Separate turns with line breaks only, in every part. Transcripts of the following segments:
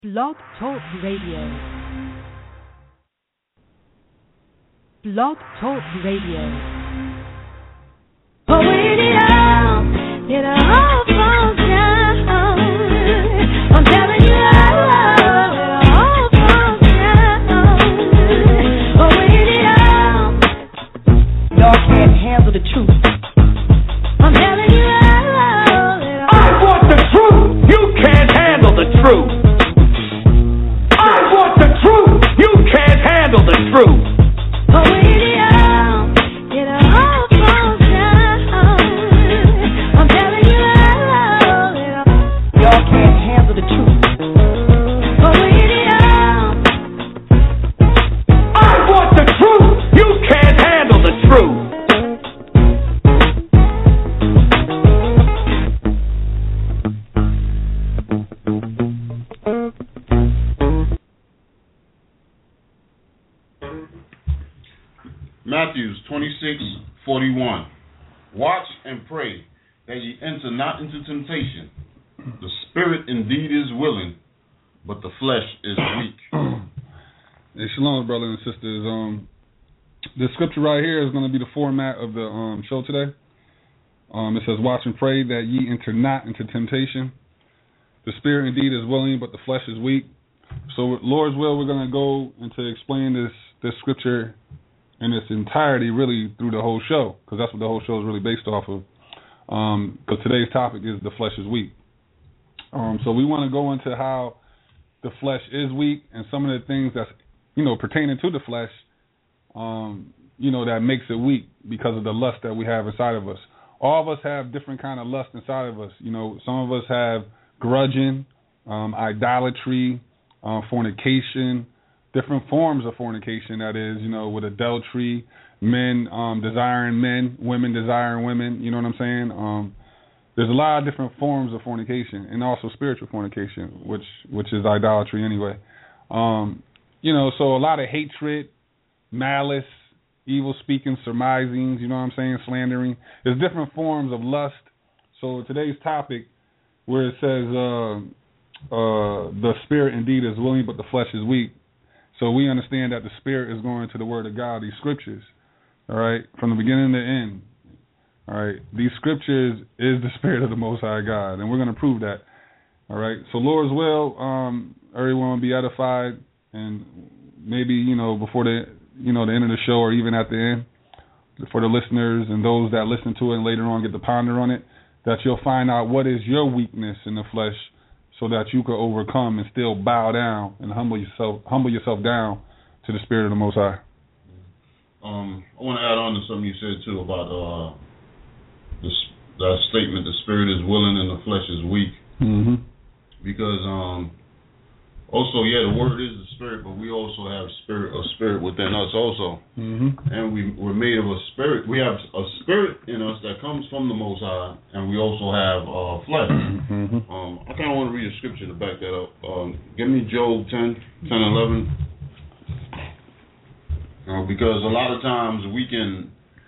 Blog Talk Radio. Blog Talk Radio.
Oh, when it all falls down. I'm telling you, it all falls down. Oh, when y'all can't handle the truth. I'm telling you,
I want the truth. You can't handle the truth. The truth.
Oh, it all falls down. I'm telling you, y'all can't handle the truth. Oh,
I want the truth. You can't handle the truth.
Matthew 26:41. Watch and pray that ye enter not into temptation. The spirit indeed is willing, but the flesh is weak.
Hey, shalom, brothers and sisters. The scripture right here is going to be the format of the show today. It says, watch and pray that ye enter not into temptation. The spirit indeed is willing, but the flesh is weak. So with Lord's will, we're going to go into explain this scripture in its entirety, really, through the whole show, because that's what the whole show is really based off of. Because today's topic is the flesh is weak. So we want to go into how the flesh is weak and some of the things that's, pertaining to the flesh, that makes it weak because of the lust that we have inside of us. All of us have different kind of lust inside of us. Some of us have grudging, idolatry, fornication, different forms of fornication, that is, with adultery, men desiring men, women desiring women, you know what I'm saying? There's a lot of different forms of fornication, and also spiritual fornication, which is idolatry anyway. So a lot of hatred, malice, evil speaking, surmisings, you know what I'm saying, slandering. There's different forms of lust. So today's topic, where it says the spirit indeed is willing, but the flesh is weak. So we understand that the spirit is going to the word of God, these scriptures, all right, from the beginning to the end. All right, these scriptures is the spirit of the Most High God, and we're going to prove that. All right, so Lord's will, everyone will be edified, and maybe, before the end of the show, or even at the end, for the listeners and those that listen to it and later on get to ponder on it, that you'll find out what is your weakness in the flesh, so that you could overcome and still bow down and humble yourself down to the Spirit of the Most High.
I want to add on to something you said too about that statement: the spirit is willing and the flesh is weak.
Mm-hmm.
Because also, the word is the spirit, but we also have a spirit within us also.
Mm-hmm.
And we're made of a spirit. We have a spirit in us that comes from the Most High, and we also have flesh.
Mm-hmm.
I kind of want to read a scripture to back that up. Give me Job 10:11. Because a lot of times we can,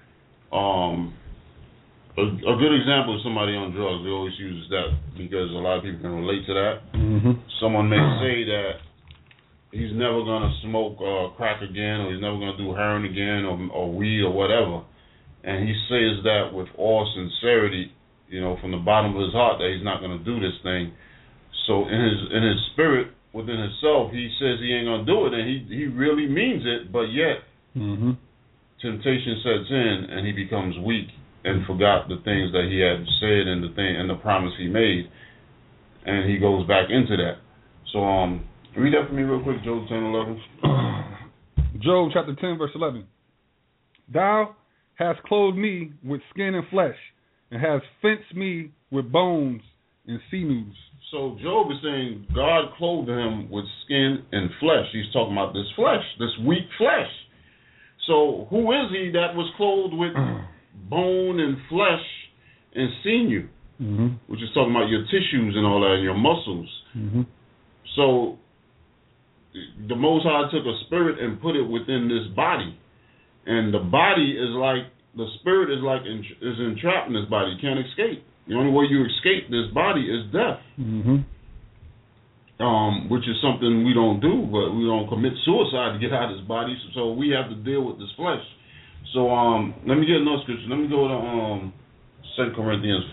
a good example is somebody on drugs. They always use that because a lot of people can relate to that.
Mm-hmm.
Someone may say that he's never going to smoke crack again, or he's never going to do heroin again, or weed or whatever. And he says that with all sincerity, from the bottom of his heart, that he's not going to do this thing. So in his spirit, within himself, he says he ain't going to do it, and he really means it, but yet temptation sets in, and he becomes weak and forgot the things that he had said and the promise he made, and he goes back into that. So read that for me real quick, Job 10:11.
Job chapter 10, verse 11. Thou hast clothed me with skin and flesh, and hast fenced me with bones and sinews.
So Job is saying God clothed him with skin and flesh. He's talking about this flesh, this weak flesh. So who is he that was clothed with bone and flesh and sinew, which is talking about your tissues and all that, and your muscles.
Mm-hmm.
So the Most High took a spirit and put it within this body, and the body is like, the spirit is entrapped in this body. You can't escape. The only way you escape this body is death.
Mm-hmm.
which is something we don't do, but we don't commit suicide to get out of this body, so we have to deal with this flesh. So let me get another scripture. Let me go to 2 Corinthians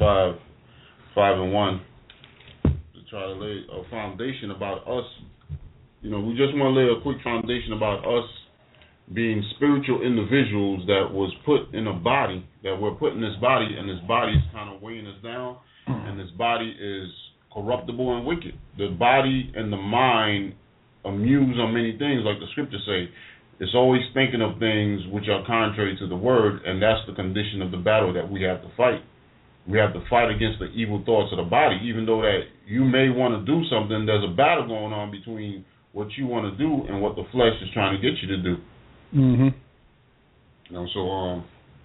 5:1 to try to lay a foundation about us. We just want to lay a quick foundation about us being spiritual individuals that was put in a body, that we're put in this body, and this body is kind of weighing us down, and this body is corruptible and wicked. The body and the mind amuse on many things, like the scriptures say. It's always thinking of things which are contrary to the word, and that's the condition of the battle that we have to fight. We have to fight against the evil thoughts of the body. Even though that you may want to do something, there's a battle going on between what you want to do and what the flesh is trying to get you to do.
Mm-hmm.
So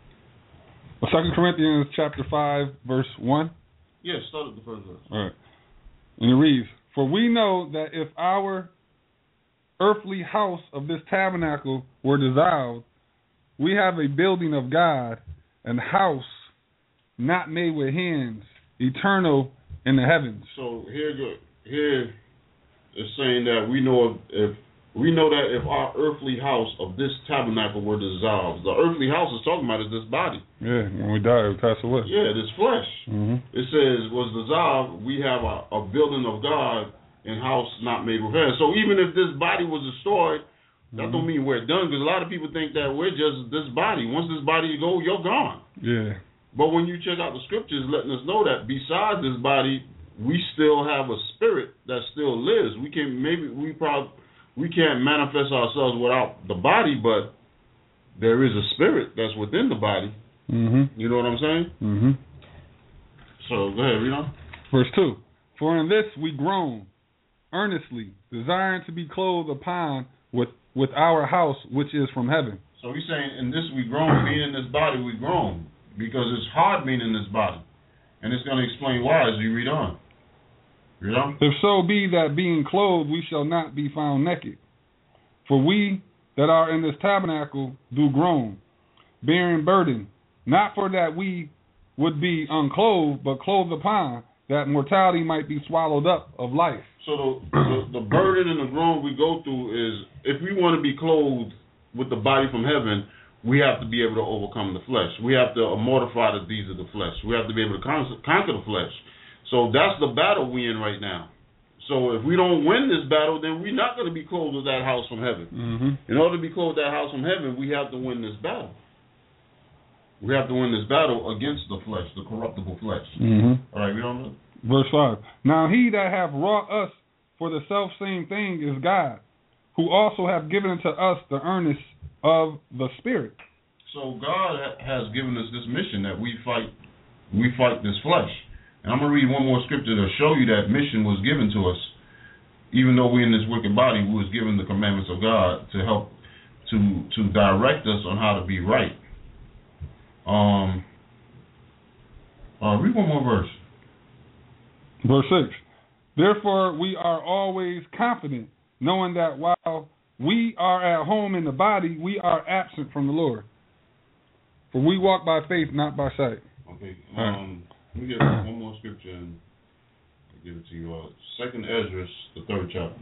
2 Corinthians chapter 5, verse 1.
Yeah, start at the first verse.
All right. And it reads, "For we know that if our earthly house of this tabernacle were dissolved, we have a building of God, an house not made with hands, eternal in the heavens." So
here it's saying that we know that if our earthly house of this tabernacle were dissolved, the earthly house is talking about is this body.
Yeah, when we die, we pass away.
Yeah, this flesh.
Mm-hmm.
It says was dissolved. We have a building of God and house not made with hands. So even if this body was destroyed, that don't mean we're done, because a lot of people think that we're just this body. Once this body go, you're gone.
Yeah.
But when you check out the scriptures, letting us know that besides this body, we still have a spirit that still lives. We can't manifest ourselves without the body, but there is a spirit that's within the body.
Mm-hmm.
You know what I'm saying?
Mm-hmm.
So go ahead, read on.
Verse 2. "For in this we groan, earnestly, desiring to be clothed upon with our house which is from heaven."
So he's saying, in this we groan, being in this body we groan, because it's hard being in this body. And it's going to explain why as you read on. Read on.
"If so be that being clothed we shall not be found naked. For we that are in this tabernacle do groan, bearing burden, not for that we would be unclothed, but clothed upon, that mortality might be swallowed up of life."
So the burden and the groan we go through is, if we want to be clothed with the body from heaven, we have to be able to overcome the flesh. We have to mortify the deeds of the flesh. We have to be able to conquer the flesh. So that's the battle we're in right now. So if we don't win this battle, then we're not going to be clothed with that house from heaven.
Mm-hmm.
In order to be clothed with that house from heaven, we have to win this battle. We have to win this battle against the flesh, the corruptible flesh.
Mm-hmm.
All right, we don't know.
Verse 5. "Now he that hath wrought us for the selfsame thing is God, who also hath given unto us the earnest of the Spirit."
So God has given us this mission that we fight this flesh. And I'm going to read one more scripture to show you that mission was given to us. Even though we're in this wicked body, we was given the commandments of God to help to direct us on how to be right. Read one more verse.
Verse 6. "Therefore we are always confident, knowing that while we are at home in the body, we are absent from the Lord. For we walk by faith, not by sight."
Okay. Let me get one more scripture and I'll give it to you. 2nd Ezra, the 3rd chapter.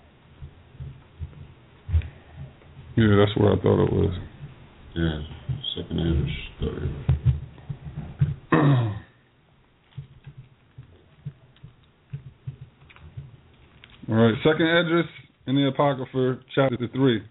Yeah, that's where I thought it was.
Yeah, 2nd Ezra, 3rd.
All right, 2nd Esdras in the Apocrypha, chapter 3.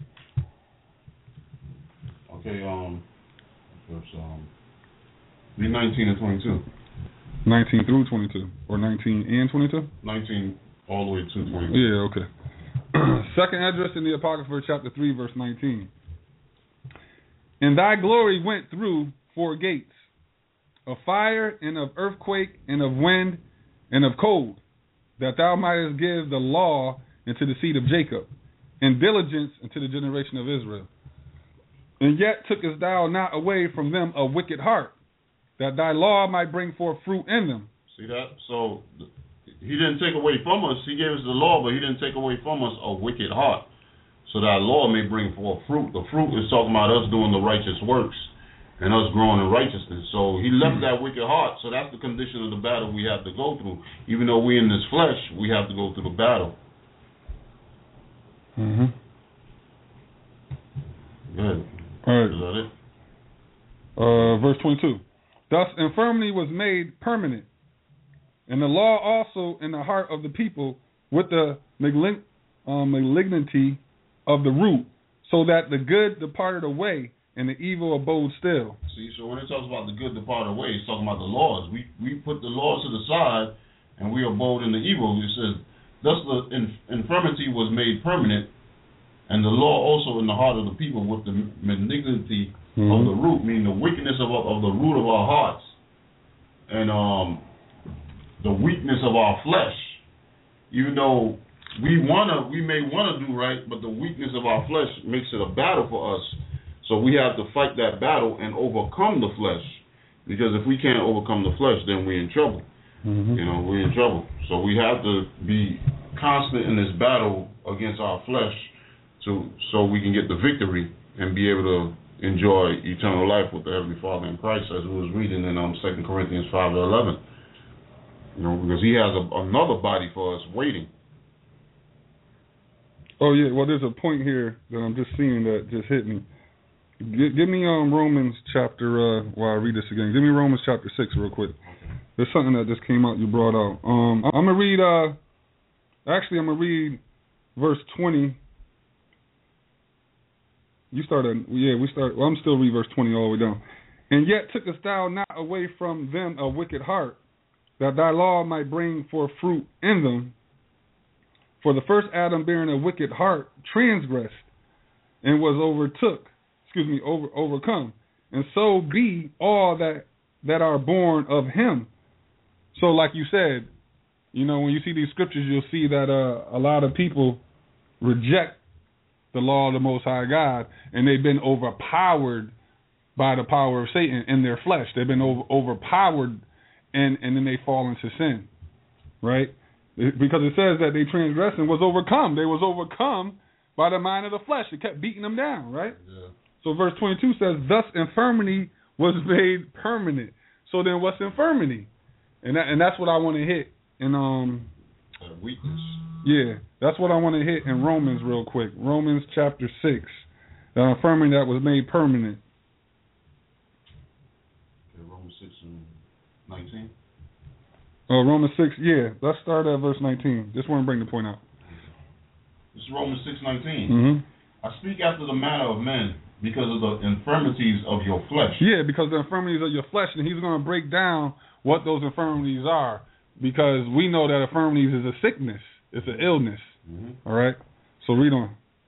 Okay, verse, read 19 and 22.
19 through 22, or 19 and 22?
19 all the way to 22.
Yeah, okay. 2nd Esdras in the Apocrypha, chapter 3, verse 19. "And thy glory went through 4 gates, of fire and of earthquake and of wind and of cold, that thou mightest give the law unto the seed of Jacob, and diligence unto the generation of Israel. And yet tookest thou not away from them a wicked heart, that thy law might bring forth fruit in them."
See that? So he didn't take away from us. He gave us the law, but he didn't take away from us a wicked heart, so that our law may bring forth fruit. The fruit is talking about us doing the righteous works and us growing in righteousness. So he left that wicked heart. So that's the condition of the battle we have to go through. Even though we're in this flesh, we have to go through the battle.
Mm-hmm.
Good.
All right.
Is that it?
Verse 22. Thus infirmity was made permanent, and the law also in the heart of the people with the malignity of the root, so that the good departed away and the evil abode still.
See, so when it talks about the good departed away, it's talking about the laws. We put the laws to the side, and we abode in the evil. It says, thus the infirmity was made permanent, and the law also in the heart of the people with the malignity of the root, meaning the wickedness of the root of our hearts, and the weakness of our flesh. Even though we may wanna do right, but the weakness of our flesh makes it a battle for us. So we have to fight that battle and overcome the flesh. Because if we can't overcome the flesh, then we're in trouble.
Mm-hmm.
You know, we're in trouble. So we have to be constant in this battle against our flesh, so we can get the victory and be able to enjoy eternal life with the Heavenly Father in Christ, as we was reading in 2 Corinthians 5:11. You know, because He has another body for us waiting.
Oh yeah, well there's a point here that I'm just seeing that just hit me. Give me Romans chapter. While I read this again, give me Romans chapter 6 real quick. There's something that just came out you brought out. I'm gonna read. Actually, I'm gonna read verse 20. You started. Yeah, we started. Well, I'm still reading verse 20 all the way down. And yet tookest thou not away from them a wicked heart, that thy law might bring forth fruit in them. For the first Adam, bearing a wicked heart, transgressed and was overcome. And so be all that are born of him. So like you said, you know, when you see these scriptures, you'll see that a lot of people reject the law of the Most High God, and they've been overpowered by the power of Satan in their flesh. They've been overpowered, and then they fall into sin, right? Because it says that they transgressed and was overcome. They was overcome by the mind of the flesh. It kept beating them down, right? Yeah. So verse 22 says, thus infirmity was made permanent. So then what's infirmity? And that's what I want to hit in
weakness.
Yeah, that's what I want to hit in Romans real quick. Romans chapter 6. The infirmity that was made permanent.
Okay, Romans 6 and 19.
Romans 6, yeah. Let's start at verse 19. Just want to bring the point out.
This is Romans 6:19.
Mm-hmm.
I speak after the manner of men because of the infirmities of your flesh.
Yeah, because the infirmities of your flesh, and he's going to break down what those infirmities are, because we know that infirmities is a sickness. It's an illness. Mm-hmm. All right? So read on.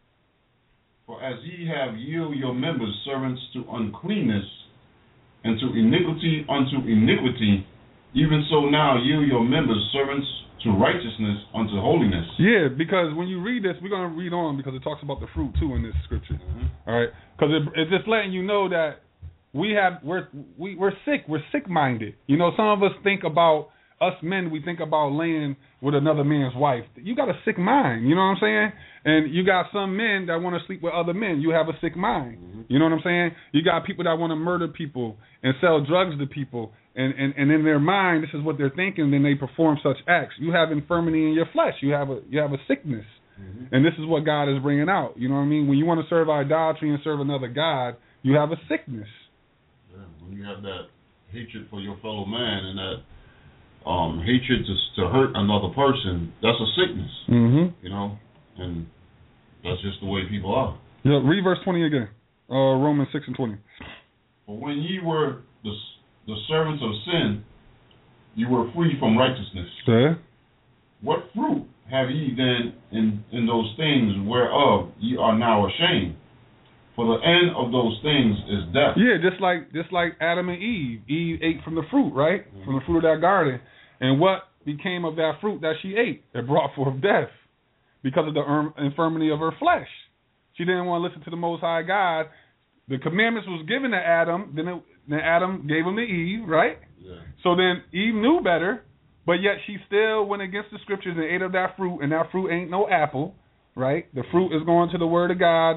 For as ye have yielded your members servants to uncleanness, and to iniquity unto iniquity, even so now yield your members servants to righteousness unto holiness.
Yeah, because when you read this, we're going to read on because it talks about the fruit too in this scripture. Mm-hmm. All right? Because it's just letting you know that we're sick. We're sick-minded. You know, some of us think about, us men, we think about laying with another man's wife. You got a sick mind, you know what I'm saying? And you got some men that want to sleep with other men. You have a sick mind. Mm-hmm. You know what I'm saying? You got people that want to murder people and sell drugs to people. And in their mind, this is what they're thinking, then they perform such acts. You have infirmity in your flesh. You have a sickness. Mm-hmm. And this is what God is bringing out. You know what I mean? When you want to serve idolatry and serve another God, you have a sickness.
Yeah, when you have that hatred for your fellow man and that hatred to hurt another person, that's a sickness. Mm-hmm. You know? And that's just the way people are.
Yeah, read verse 20 again. Romans 6 and 20.
For when ye were the servants of sin, you were free from righteousness.
Yeah.
What fruit have ye then in those things whereof ye are now ashamed? For the end of those things is death.
Yeah, just like Adam and Eve. Eve ate from the fruit, right? Mm-hmm. From the fruit of that garden. And what became of that fruit that she ate? It brought forth death because of the infirmity of her flesh. She didn't want to listen to the Most High God. The commandments was given to Adam, then Adam gave them to Eve, right? Yeah. So then Eve knew better, but yet she still went against the scriptures and ate of that fruit, and that fruit ain't no apple, right? The fruit is going to the Word of God,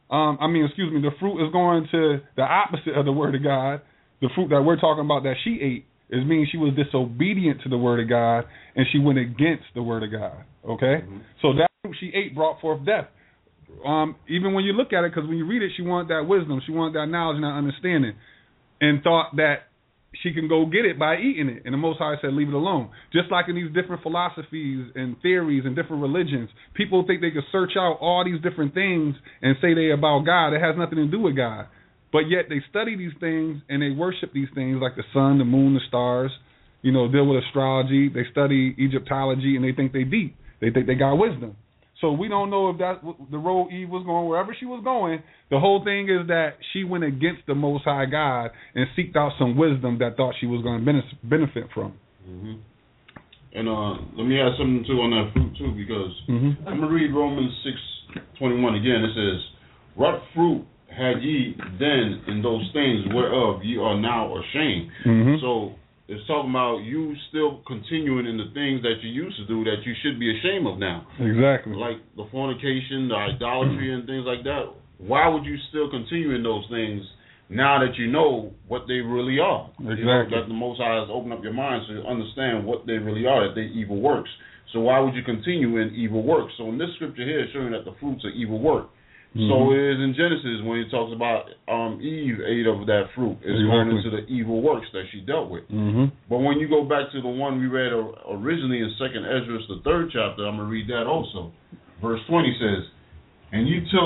the fruit is going to the opposite of the word of God. The fruit that we're talking about that she ate is meaning she was disobedient to the word of God and she went against the word of God. Okay?
Mm-hmm.
So that fruit she ate brought forth death. Even when you look at it, because when you read it, she wanted that wisdom, she wanted that knowledge and that understanding, and thought that she can go get it by eating it. And the Most High said, leave it alone. Just like in these different philosophies and theories and different religions, people think they can search out all these different things and say they about God. It has nothing to do with God. But yet they study these things and they worship these things like the sun, the moon, the stars, deal with astrology. They study Egyptology and they think they deep. They think they got wisdom. So we don't know if that's the road Eve was going, wherever she was going. The whole thing is that she went against the Most High God and seeked out some wisdom that thought she was going to benefit from.
Mm-hmm. And let me add something too on that fruit too, because I'm gonna read Romans 6:21 again. It says, "What fruit had ye then in those things whereof ye are now ashamed?"
Mm-hmm.
So it's talking about you still continuing in the things that you used to do that you should be ashamed of now.
Exactly.
Like the fornication, the idolatry, and things like that. Why would you still continue in those things now that you know what they really are?
Exactly.
That the Most High has opened up your mind so you understand what they really are, that they evil works. So why would you continue in evil works? So in this scripture here is showing that the fruits are evil work. So it is in Genesis when it talks about Eve ate of that fruit. It's going into the evil works that she dealt with. But when you go back to the one we read originally in 2nd Ezra, the 3rd chapter, I'm going to read that also. Verse 20 says, "And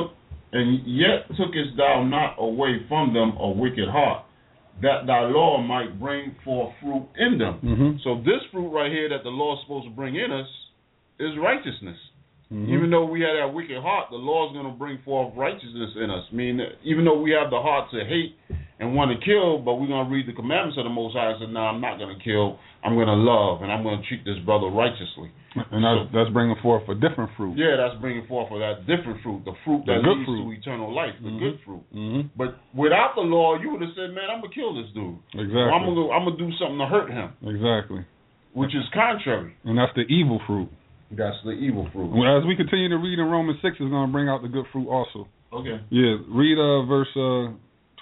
yet tookest thou not away from them a wicked heart, that thy law might bring forth fruit in them." So this fruit right here that the law is supposed to bring in us is righteousness. Even though we have that wicked heart, the law is going to bring forth righteousness in us. I mean, even though we have the heart to hate and want to kill, but we're going to read the commandments of the Most High and say, no, I'm not going to kill. I'm going to love, and I'm going to treat this brother righteously.
And that's bringing forth a different fruit.
Yeah, that's bringing forth that different fruit, the fruit that leads to eternal life, the good fruit. But without the law, you would have said, man, I'm going to kill this dude.
Exactly.
I'm going to do something to hurt him.
Exactly.
Which is contrary.
And that's the evil fruit.
That's the evil fruit.
Well, as we continue to read in Romans 6, it's going to bring out the good fruit also.
Okay.
Yeah, read verse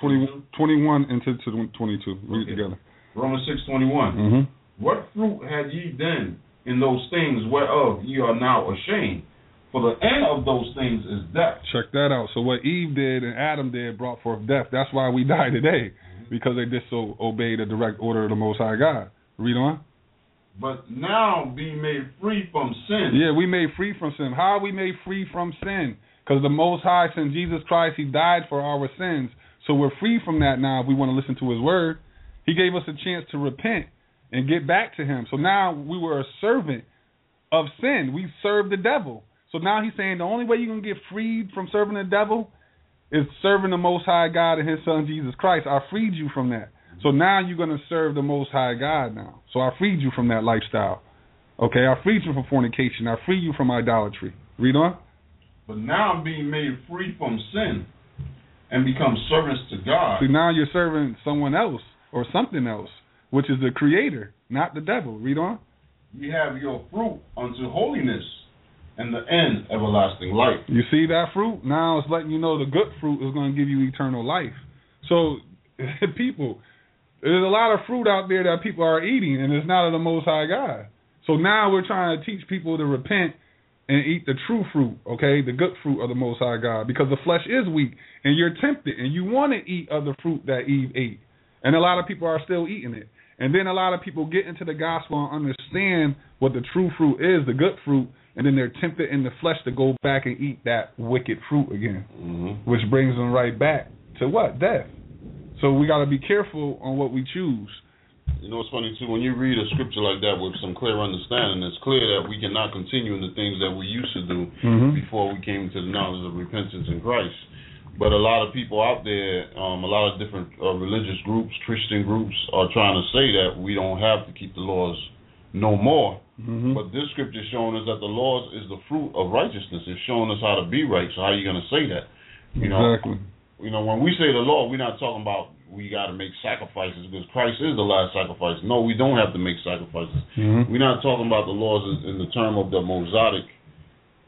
21 into 22. Read it together.
Romans 6:21. "What fruit had ye then in those things whereof ye are now ashamed? For the end of those things is death."
Check that out. So what Eve did and Adam did brought forth death. That's why we die today, because they disobeyed the direct order of the Most High God. Read on.
"But now being made free from sin."
Yeah, we made free from sin. How are we made free from sin? Because the Most High sent Jesus Christ. He died for our sins. So we're free from that now if we want to listen to his word. He gave us a chance to repent and get back to him. So now we were a servant of sin. We served the devil. So now he's saying the only way you're going to get freed from serving the devil is serving the Most High God and his son Jesus Christ. I freed you from that. So now you're going to serve the Most High God now. So I freed you from that lifestyle. Okay, I freed you from fornication. I freed you from idolatry. Read on.
"But now being made free from sin and become servants to God."
See, now you're serving someone else or something else, which is the Creator, not the devil. Read on.
"Ye have your fruit unto holiness, and the end everlasting life."
You see that fruit? Now it's letting you know the good fruit is going to give you eternal life. So, people, there's a lot of fruit out there that people are eating, and it's not of the Most High God. So now we're trying to teach people to repent and eat the true fruit, okay, the good fruit of the Most High God, because the flesh is weak, and you're tempted, and you want to eat of the fruit that Eve ate. And a lot of people are still eating it. And then a lot of people get into the gospel and understand what the true fruit is, the good fruit, and then they're tempted in the flesh to go back and eat that wicked fruit again, which brings them right back to what? Death. So we got to be careful on what we choose.
You know, it's funny, too, when you read a scripture like that with some clear understanding, it's clear that we cannot continue in the things that we used to do before we came to the knowledge of repentance in Christ. But a lot of people out there, a lot of different religious groups, Christian groups, are trying to say that we don't have to keep the laws no more. But this scripture is showing us that the laws is the fruit of righteousness. It's showing us how to be right. So how are you going to say that?
Exactly.
You know, when we say the law, we're not talking about we got to make sacrifices because Christ is the last sacrifice. No, we don't have to make sacrifices. We're not talking about the laws in the term of the Mosaic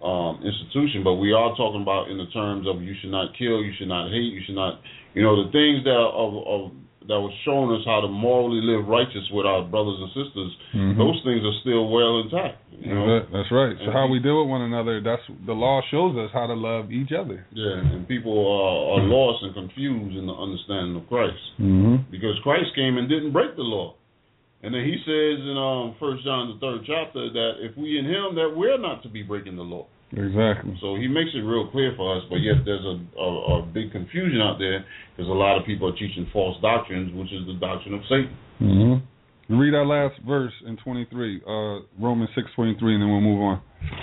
institution, but we are talking about in the terms of you should not kill, you should not hate, you should not, the things that that was showing us how to morally live righteous with our brothers and sisters. Those things are still well intact.
That's right. So how we deal with one another, that's the law shows us how to love each other. Yeah,
and people are lost and confused in the understanding of Christ because Christ came and didn't break the law. And then he says in 1 John the 3rd chapter that if we in him, that we're not to be breaking the law.
Exactly.
So he makes it real clear for us, but yet there's a big confusion out there because a lot of people are teaching false doctrines, which is the doctrine of Satan.
Read our last verse in 23, Romans 6:23, and then we'll move on.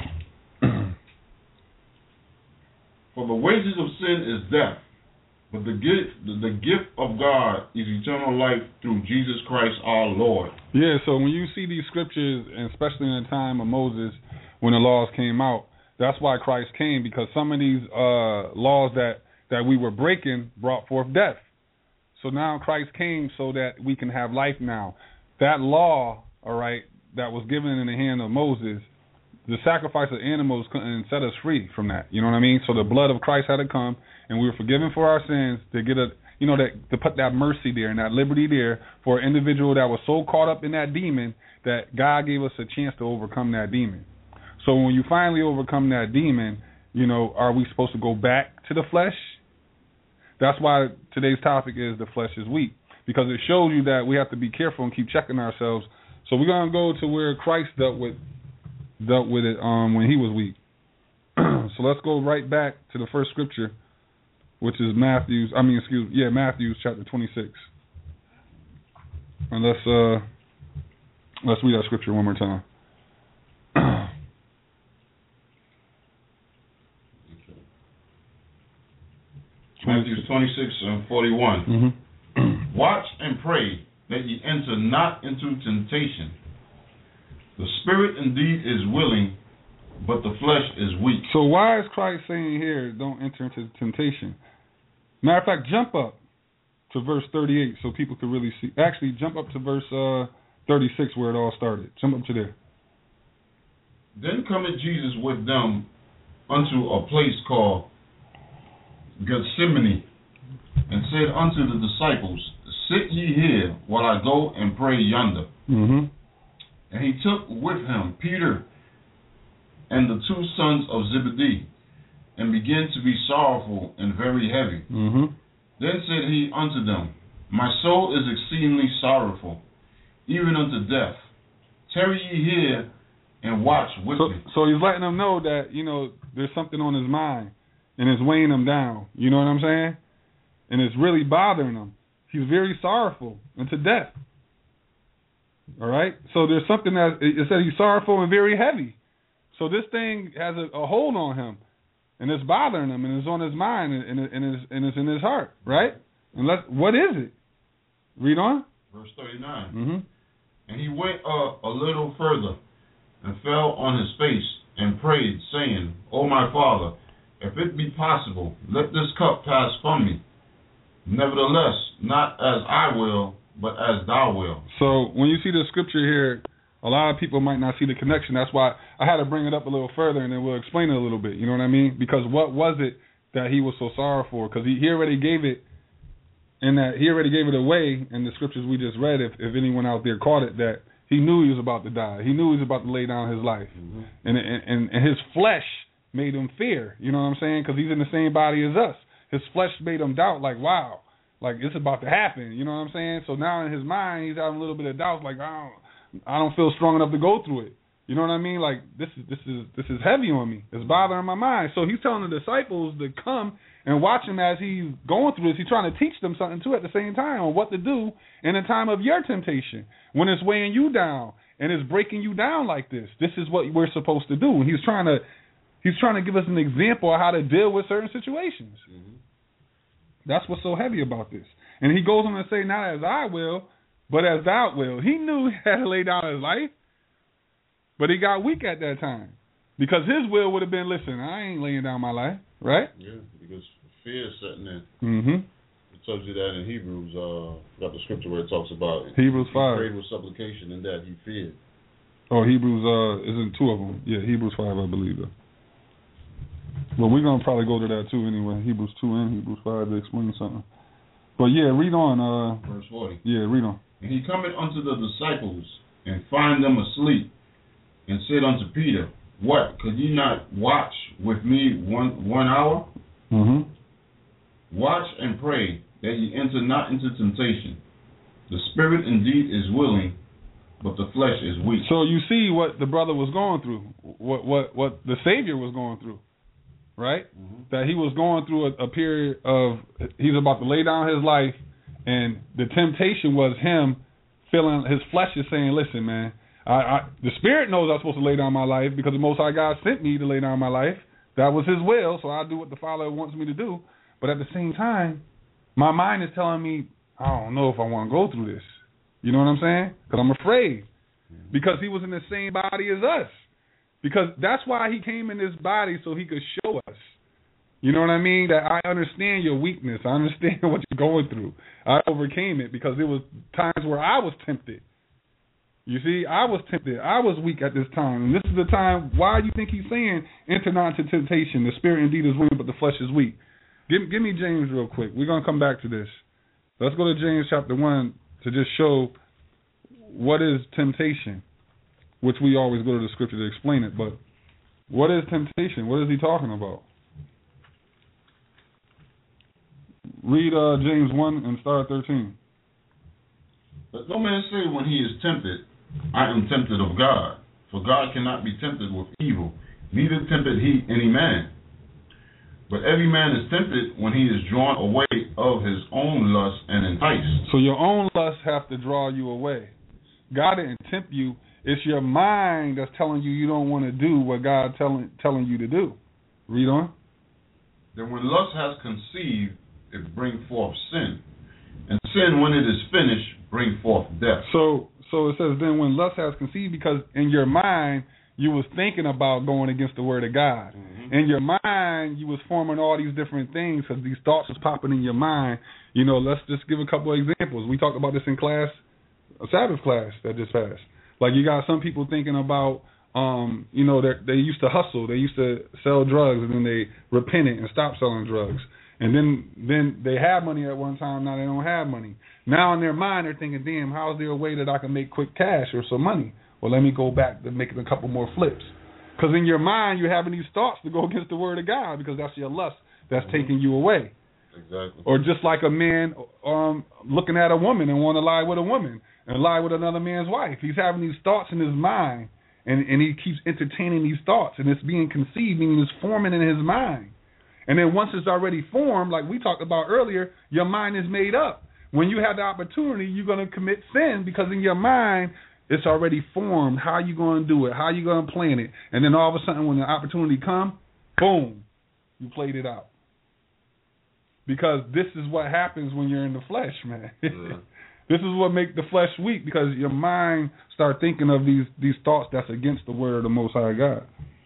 For the wages of sin is death, but the gift of God is eternal life through Jesus Christ our Lord.
Yeah, so when you see these scriptures, and especially in the time of Moses, when the laws came out, that's why Christ came, because some of these laws that we were breaking brought forth death. So now Christ came so that we can have life now. That law, all right, that was given in the hand of Moses, the sacrifice of animals couldn't set us free from that. You know what I mean? So the blood of Christ had to come, and we were forgiven for our sins to get to put that mercy there and that liberty there for an individual that was so caught up in that demon that God gave us a chance to overcome that demon. So when you finally overcome that demon, are we supposed to go back to the flesh? That's why today's topic is the flesh is weak, because it shows you that we have to be careful and keep checking ourselves. So we're going to go to where Christ dealt with it when he was weak. So let's go right back to the first scripture, which is Matthew chapter 26. And let's read that scripture one more time.
Matthew 26:41. Watch and pray that ye enter not into temptation. The spirit indeed is willing, but the flesh is weak.
So why is Christ saying here, don't enter into temptation? Matter of fact, jump up to verse 38 so people can really see. Actually, jump up to verse 36 where it all started. Jump up to there.
Then cometh Jesus with them unto a place called Gethsemane, and said unto the disciples, Sit ye here while I go and pray yonder. And he took with him Peter and the two sons of Zebedee, and began to be sorrowful and very heavy. Then said he unto them, My soul is exceedingly sorrowful, even unto death. Tarry ye here and watch with me.
So he's letting them know that, there's something on his mind, and it's weighing him down. You know what I'm saying? And it's really bothering him. He's very sorrowful unto death. All right? So there's something that it said he's sorrowful and very heavy. So this thing has a hold on him, and it's bothering him, and it's on his mind, and it's in his heart, right? And what is it? Read on.
Verse 39. And he went a little further and fell on his face and prayed, saying, O my Father, if it be possible, let this cup pass from me. Nevertheless, not as I will, but as thou wilt.
So when you see the scripture here, a lot of people might not see the connection. That's why I had to bring it up a little further, and then we'll explain it a little bit. You know what I mean? Because what was it that he was so sorrowful for? Because he already gave it, and that he already gave it away in the scriptures we just read. If anyone out there caught it, that he knew he was about to die. He knew he was about to lay down his life, and his flesh made him fear. You know what I'm saying? Because he's in the same body as us. His flesh made him doubt, like, wow, like it's about to happen. You know what I'm saying? So now in his mind, he's having a little bit of doubt, like I don't feel strong enough to go through it. You know what I mean? Like this is heavy on me. It's bothering my mind. So he's telling the disciples to come and watch him as he's going through this. He's trying to teach them something too at the same time on what to do in the time of your temptation when it's weighing you down and it's breaking you down like this. This is what we're supposed to do. And he's trying to give us an example of how to deal with certain situations. That's what's so heavy about this. And he goes on to say, not as I will, but as thou wilt. He knew he had to lay down his life, but he got weak at that time. Because his will would have been, listen, I ain't laying down my life, right?
Yeah, because fear is setting in. It tells you that in Hebrews, got the scripture where it talks about
Hebrews 5.
He prayed with supplication and that he feared.
Oh, Hebrews, isn't two of them. Yeah, Hebrews 5, I believe, though. Well, we're gonna probably go to that too anyway. Hebrews 2 and Hebrews 5 to explain something. But yeah, read on.
Verse 40.
Yeah, read on.
And he cometh unto the disciples, and find them asleep, and said unto Peter, What, could ye not watch with me one hour?
Mm-hmm.
Watch and pray, that ye enter not into temptation. The spirit indeed is willing, but the flesh is weak.
So you see what the brother was going through, what the Savior was going through, right? Mm-hmm. That he was going through a period of, he's about to lay down his life, and the temptation was him feeling, his flesh is saying, listen, man, the spirit knows I'm supposed to lay down my life because the Most High God sent me to lay down my life. That was his will, so I do what the Father wants me to do. But at the same time, my mind is telling me, I don't know if I want to go through this. You know what I'm saying? Because I'm afraid. Because he was in the same body as us. Because that's why he came in this body, so he could show us. You know what I mean? That I understand your weakness. I understand what you're going through. I overcame it because there was times where I was tempted. You see, I was tempted. I was weak at this time. And this is the time, why do you think he's saying, enter not into temptation. The spirit indeed is willing, but the flesh is weak. Give me James real quick. We're going to come back to this. Let's go to James chapter 1 to just show what is temptation, which we always go to the scripture to explain it. But what is temptation? What is he talking about? Read James 1 and start 13.
Let no man say when he is tempted, I am tempted of God. For God cannot be tempted with evil, neither tempted he any man. But every man is tempted when he is drawn away of his own lust and enticed.
So your own lust have to draw you away. God didn't tempt you. It's your mind that's telling you don't want to do what God telling you to do. Read on.
Then when lust has conceived, it bring forth sin. And sin, when it is finished, bring forth death.
So it says, then when lust has conceived, because in your mind, you was thinking about going against the word of God. Mm-hmm. In your mind, you was forming all these different things because these thoughts was popping in your mind. You know, let's just give a couple of examples. We talked about this in class, a Sabbath class that just passed. Like you got some people thinking about, you know, they used to hustle. They used to sell drugs, and then they repented and stopped selling drugs. And then they had money at one time, now they don't have money. Now in their mind, they're thinking, damn, how is there a way that I can make quick cash or some money? Well, let me go back to making a couple more flips. Because in your mind, you're having these thoughts to go against the word of God because that's your lust that's taking you away.
Exactly.
Or just like a man looking at a woman and want to lie with a woman and lie with another man's wife. He's having these thoughts in his mind, and he keeps entertaining these thoughts, and it's being conceived, meaning it's forming in his mind. And then once it's already formed, like we talked about earlier, your mind is made up. When you have the opportunity, you're going to commit sin because in your mind, it's already formed. How are you going to do it? How are you going to plan it? And then all of a sudden, when the opportunity comes, boom, you played it out. Because this is what happens when you're in the flesh, man. Yeah. This is what makes the flesh weak because your mind start thinking of these thoughts that's against the word of the Most High God.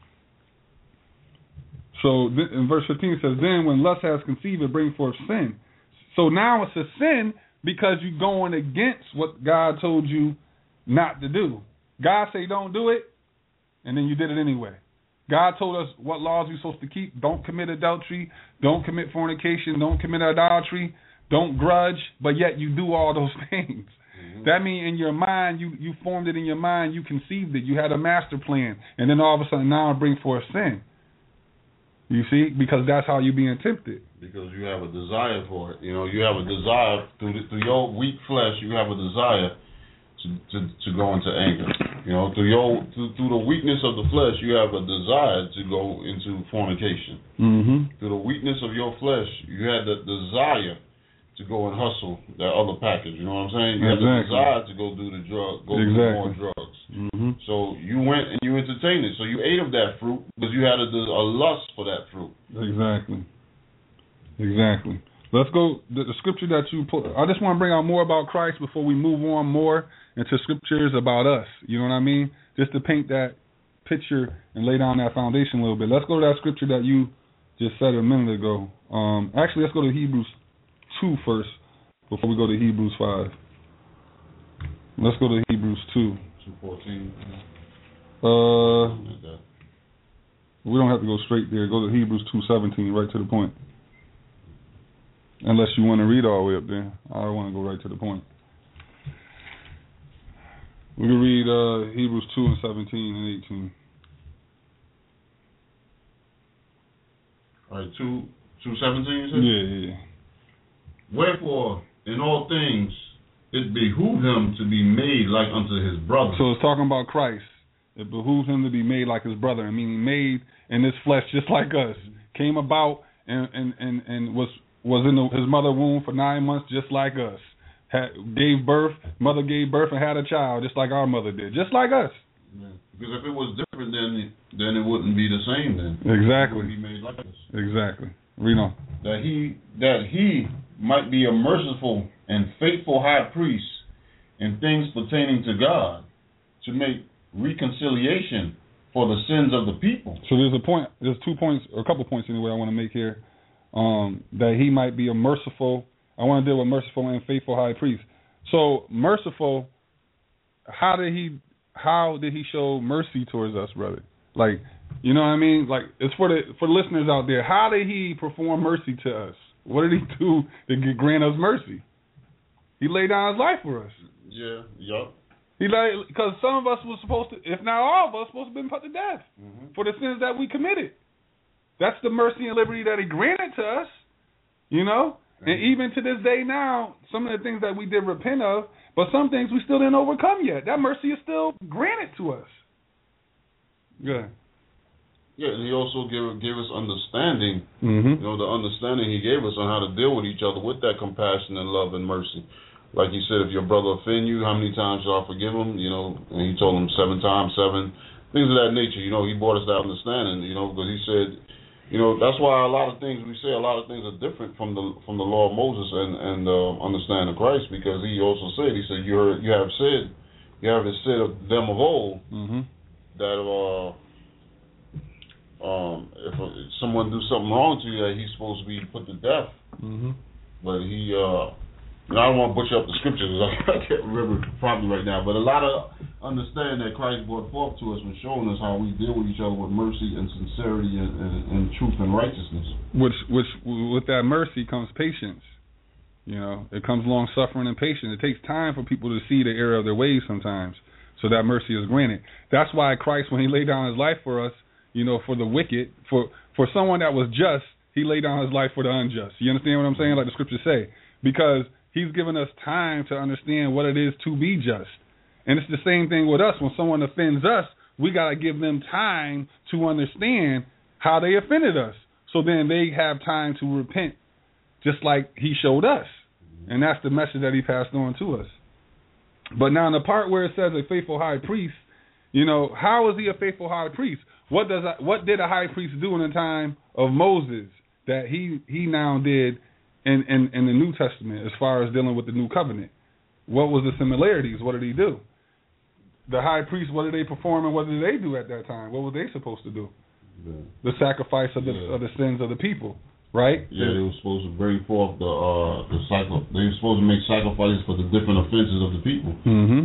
So in verse 15 it says, then when lust has conceived, it brings forth sin. So now it's a sin because you're going against what God told you not to do. God say don't do it, and then you did it anyway. God told us what laws we're supposed to keep. Don't commit adultery. Don't commit fornication. Don't commit idolatry. Don't grudge. But yet you do all those things. Mm-hmm. That means in your mind, you formed it in your mind. You conceived it. You had a master plan. And then all of a sudden now it brings forth sin. You see? Because that's how you're being tempted.
Because you have a desire for it. You know, you have a desire through your weak flesh. You have a desire to go into anger. You know, through the weakness of the flesh, you have a desire to go into fornication. Mm-hmm. Through the weakness of your flesh, you had the desire to go and hustle that other package. You know what I'm saying? You had the desire to go do the drug, do more drugs. Mm-hmm. So you went and you entertained it. So you ate of that fruit because you had a lust for that fruit.
Exactly. Let's go the scripture that you put. I just want to bring out more about Christ before we move on more into scriptures about us. You know what I mean? Just to paint that picture and lay down that foundation a little bit. Let's go to that scripture that you just said a minute ago. Actually, let's go to Hebrews 2 first before we go to Hebrews 5. Let's go to Hebrews 2.
2:14.
We don't have to go straight there. Go to Hebrews 2:17, right to the point. Unless you want to read all the way up there. I want to go right to the point. We can read Hebrews 2:17 and 18.
All right, 2:17 you said?
Yeah.
Wherefore, in all things, it behooved him to be made like unto his brother.
So it's talking about Christ. It behooves him to be made like his brother, meaning made in this flesh just like us. Came about and was in his mother's womb for 9 months just like us. Gave birth, mother gave birth and had a child just like our mother did, just like us.
Yeah. Because if it was different, then it wouldn't be the same then.
Exactly.
It would be made like us.
Exactly. Read on.
That he might be a merciful and faithful high priest in things pertaining to God, to make reconciliation for the sins of the people.
So there's 2 points, or a couple points anyway I want to make here. That he might be a merciful, I want to deal with merciful and faithful high priest. So merciful, how did he show mercy towards us, brother? Like, you know what I mean? Like, it's for the listeners out there. How did he perform mercy to us? What did he do to grant us mercy? He laid down his life for us.
Yeah, yup.
Because some of us were supposed to, if not all of us, supposed to have been put to death for the sins that we committed. That's the mercy and liberty that he granted to us, you know? And even to this day now, some of the things that we did repent of, but some things we still didn't overcome yet. That mercy is still granted to us. Good.
Yeah, and he also gave us understanding,
Mm-hmm.
you know, the understanding he gave us on how to deal with each other with that compassion and love and mercy. Like he said, if your brother offend you, how many times shall I forgive him? You know, and he told him 7 times 7, things of that nature. You know, he brought us that understanding, you know, because he said, you know, that's why a lot of things are different from the law of Moses and understanding of Christ, because he also said, he said, you have said of them of old that if someone do something wrong to you, that he's supposed to be put to death. But he, I don't want to butcher up the scriptures, I can't remember properly right now, but a lot of understanding that Christ brought forth to us was showing us how we deal with each other with mercy and sincerity and truth and righteousness. Which
with that mercy comes patience. You know, it comes long suffering and patience. It takes time for people to see the error of their ways sometimes, so that mercy is granted. That's why Christ, when he laid down his life for us, you know, for the wicked, for someone that was just, he laid down his life for the unjust. You understand what I'm saying? Like the scriptures say, because he's given us time to understand what it is to be just. And it's the same thing with us. When someone offends us, we got to give them time to understand how they offended us. So then they have time to repent, just like he showed us. And that's the message that he passed on to us. But now in the part where it says a faithful high priest, you know, how is he a faithful high priest? What did a high priest do in the time of Moses that he now did in the New Testament as far as dealing with the new covenant? What was the similarities? What did he do? The high priest, what did they perform and what did they do at that time? What were they supposed to do? Yeah. The sacrifice of the sins of the people, right?
Yeah, they were supposed to bring forth the cycle. They were supposed to make sacrifices for the different offenses of the people.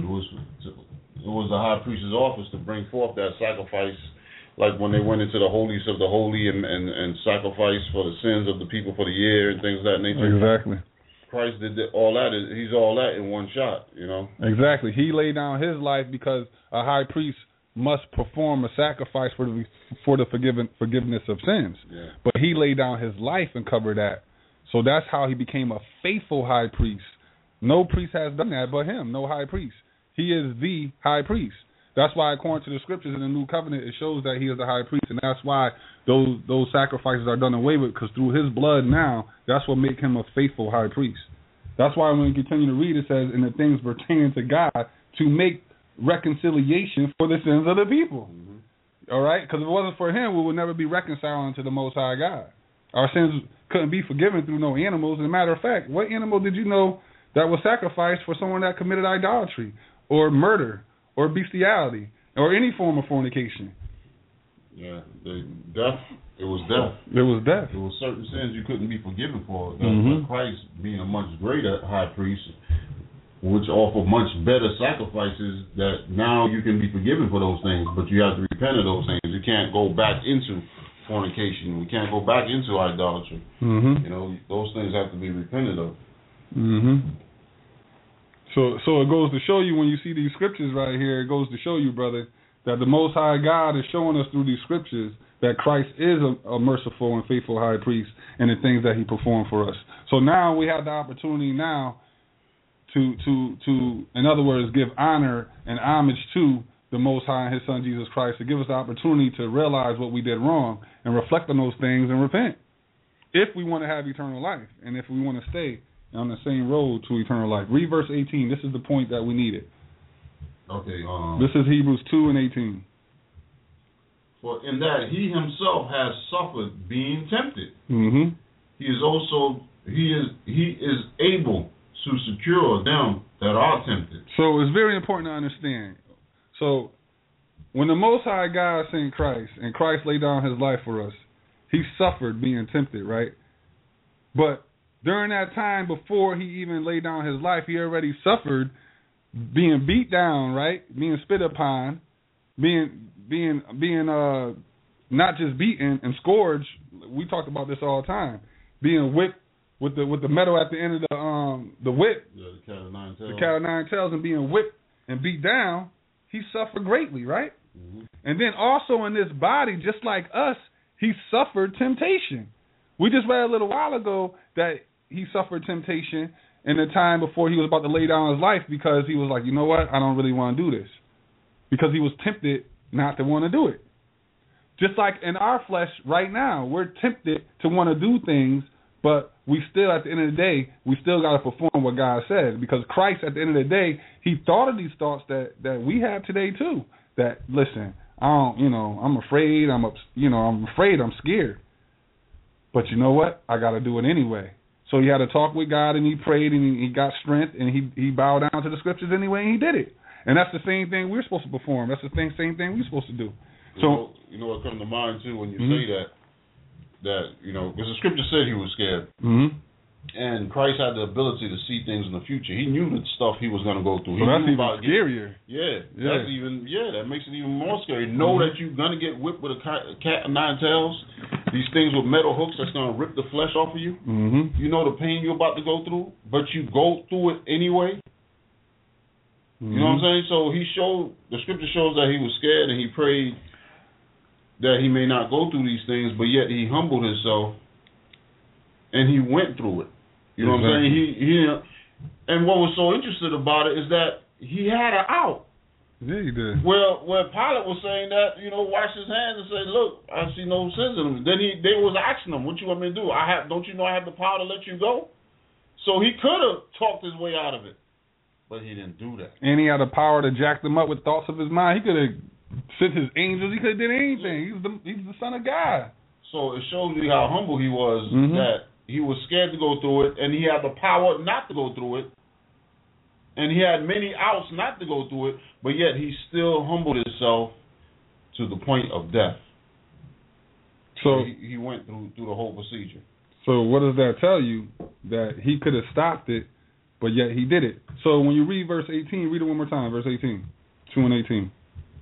It was the high priest's office to bring forth that sacrifice, like when they went into the holiest of the holy and sacrificed for the sins of the people for the year and things of that nature.
Exactly.
Christ did all that. He's all that in one shot, you know.
Exactly. He laid down his life because a high priest must perform a sacrifice for the forgiveness of sins. Yeah. But he laid down his life and covered that. So that's how he became a faithful high priest. No priest has done that but him. No high priest. He is the high priest. That's why, according to the scriptures in the New Covenant, it shows that he is the high priest, and that's why those sacrifices are done away with, because through his blood now, that's what makes him a faithful high priest. That's why when we continue to read, it says, in the things pertaining to God, to make reconciliation for the sins of the people. All right? Because if it wasn't for him, we would never be reconciling to the Most High God. Our sins couldn't be forgiven through no animals. As a matter of fact, what animal did you know that was sacrificed for someone that committed idolatry or murder or bestiality, or any form of fornication?
Yeah, death. It was death.
It was death.
There were certain sins you couldn't be forgiven for. But Christ, being a much greater high priest, which offer much better sacrifices, that now you can be forgiven for those things, but you have to repent of those things. You can't go back into fornication. We can't go back into idolatry.
Mm-hmm.
You know, those things have to be repented of.
Mm-hmm. So it goes to show you, when you see these scriptures right here, it goes to show you, brother, that the Most High God is showing us through these scriptures that Christ is a merciful and faithful high priest in the things that he performed for us. So now we have the opportunity now to in other words, give honor and homage to the Most High and his Son Jesus Christ, to give us the opportunity to realize what we did wrong and reflect on those things and repent, if we want to have eternal life and if we want to stay on the same road to eternal life. Read verse 18. This is the point that we needed.
Okay.
This is Hebrews 2 and 18.
For in that he himself has suffered being tempted,
Mm-hmm.
he is able to secure them that are tempted.
So it's very important to understand. So when the Most High God sent Christ and Christ laid down his life for us, he suffered being tempted, right? But during that time before he even laid down his life, he already suffered being beat down, right? Being spit upon, being not just beaten and scourged. We talked about this all the time. Being whipped with the metal at the end of the whip.
Yeah, the cat of nine tails.
The cat of nine tails, and being whipped and beat down, he suffered greatly, right?
Mm-hmm.
And then also in this body, just like us, he suffered temptation. We just read a little while ago that he suffered temptation in the time before he was about to lay down his life, because he was like, you know what, I don't really want to do this. Because he was tempted not to want to do it. Just like in our flesh right now, we're tempted to want to do things, but we still, at the end of the day, we still got to perform what God said. Because Christ, at the end of the day, he thought of these thoughts that we have today too. That, listen, I'm afraid, I'm afraid, I'm scared. But you know what? I got to do it anyway. So he had to talk with God, and he prayed, and he got strength, and he bowed down to the scriptures anyway, and he did it. And that's the same thing we're supposed to perform. That's the same thing we're supposed to do. So
you know what comes to mind too when you
Mm-hmm.
say that because the scripture said he was scared,
Mm-hmm.
and Christ had the ability to see things in the future. He knew the stuff he was going to go through.
So
he
that's
knew
even
about
scarier.
That makes it even more scary. Know that you're going to get whipped with a cat of nine tails. These things with metal hooks that's going to rip the flesh off of you.
Mm-hmm.
You know the pain you're about to go through, but you go through it anyway.
Mm-hmm.
You know what I'm saying? So the scripture shows that he was scared, and he prayed that he may not go through these things, but yet he humbled himself and he went through it. You know what I'm saying? He and what was so interesting about it is that he had an out.
Yeah, he did.
Well, where Pilate was saying that, wash his hands and say, look, I see no sins in him. Then they was asking him, what you want me to do? Don't you know I have the power to let you go? So he could have talked his way out of it, but he didn't do that.
And he had the power to jack them up with thoughts of his mind. He could have sent his angels. He could have did anything. He's the Son of God. So
it shows you how humble he was,
Mm-hmm.
that he was scared to go through it, and he had the power not to go through it. And he had many outs not to go through it, but yet he still humbled himself to the point of death.
So
he went through the whole procedure.
So what does that tell you? That he could have stopped it, but yet he did it. So when you read verse 18, read it one more time, verse 18, 2 and 18.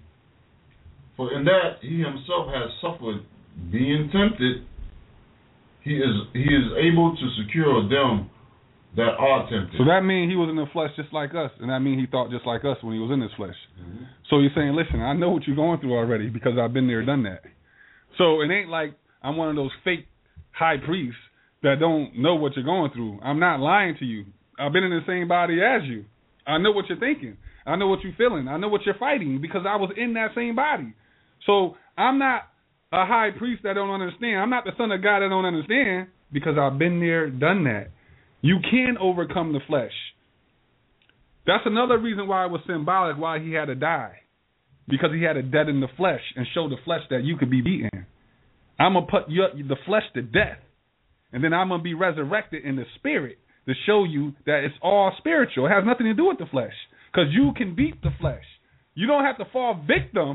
For in that he himself has suffered being tempted, he is able to secure them that are tempted.
So that means he was in the flesh just like us, and that means he thought just like us when he was in this flesh.
Mm-hmm.
So he's saying, listen, I know what you're going through already because I've been there, done that. So it ain't like I'm one of those fake high priests that don't know what you're going through. I'm not lying to you. I've been in the same body as you. I know what you're thinking. I know what you're feeling. I know what you're fighting because I was in that same body. So I'm not a high priest that don't understand. I'm not the Son of God that don't understand because I've been there, done that. You can overcome the flesh. That's another reason why it was symbolic, why he had to die. Because he had to deaden the flesh and show the flesh that you could be beaten. I'm going to put the flesh to death. And then I'm going to be resurrected in the spirit to show you that it's all spiritual. It has nothing to do with the flesh. Because you can beat the flesh. You don't have to fall victim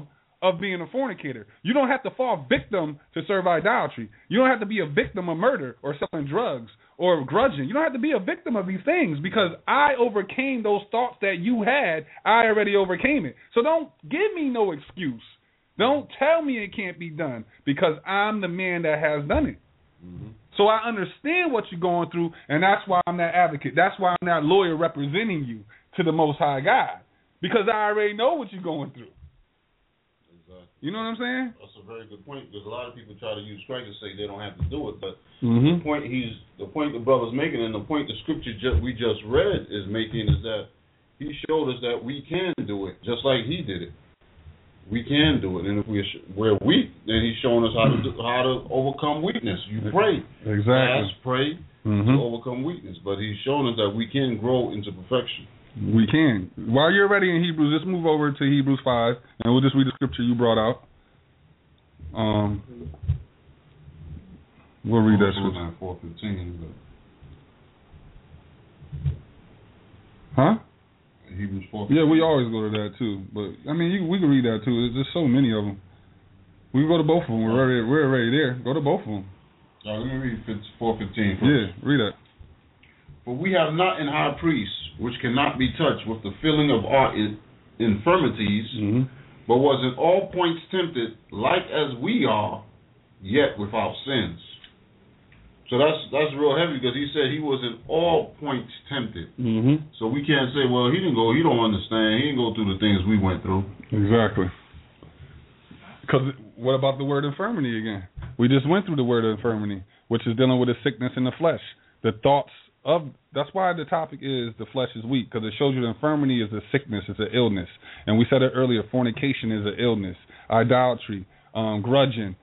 of being a fornicator. You don't have to fall victim to serve idolatry. You don't have to be a victim of murder or selling drugs or grudging. You don't have to be a victim of these things because I overcame those thoughts that you had. I already overcame it. So don't give me no excuse. Don't tell me it can't be done because I'm the man that has done it. Mm-hmm. So I understand what you're going through, and that's why I'm that advocate. That's why I'm that lawyer representing you to the Most High God, because I already know what you're going through.
Exactly.
You know what I'm saying?
That's a very good point, because a lot of people try to use Christ to say they don't have to do it, but
mm-hmm.
the point the brother's making, and the point the scripture we just read is making, is that he showed us that we can do it, just like he did it. We can do it, and if we're weak, then he's showing us how to overcome weakness. You pray,
exactly.
Fast, pray
mm-hmm.
to overcome weakness. But he's showing us that we can grow into perfection.
We can. While you're ready in Hebrews, let's move over to Hebrews 5, and we'll just read the scripture you brought out. We'll read that scripture.
4:15.
Huh?
Hebrews 4.
Yeah, we always go to that too. But I mean, we can read that too. There's just so many of them. We can go to both of them. We're already there. Go to both of them.
Let me read 4:15 first.
Yeah, read that.
For we have not an high priest which cannot be touched with the feeling of our infirmities,
mm-hmm.
but was in all points tempted, like as we are, yet without sins. So that's real heavy, because he said he was in all points tempted.
Mm-hmm.
So we can't say, well, he don't understand. He didn't go through the things we went through.
Exactly. Because what about the word infirmity again? We just went through the word infirmity, which is dealing with a sickness in the flesh. The thoughts of, that's why the topic is the flesh is weak, because it shows you the infirmity is a sickness, it's an illness. And we said it earlier, fornication is an illness, idolatry, grudging,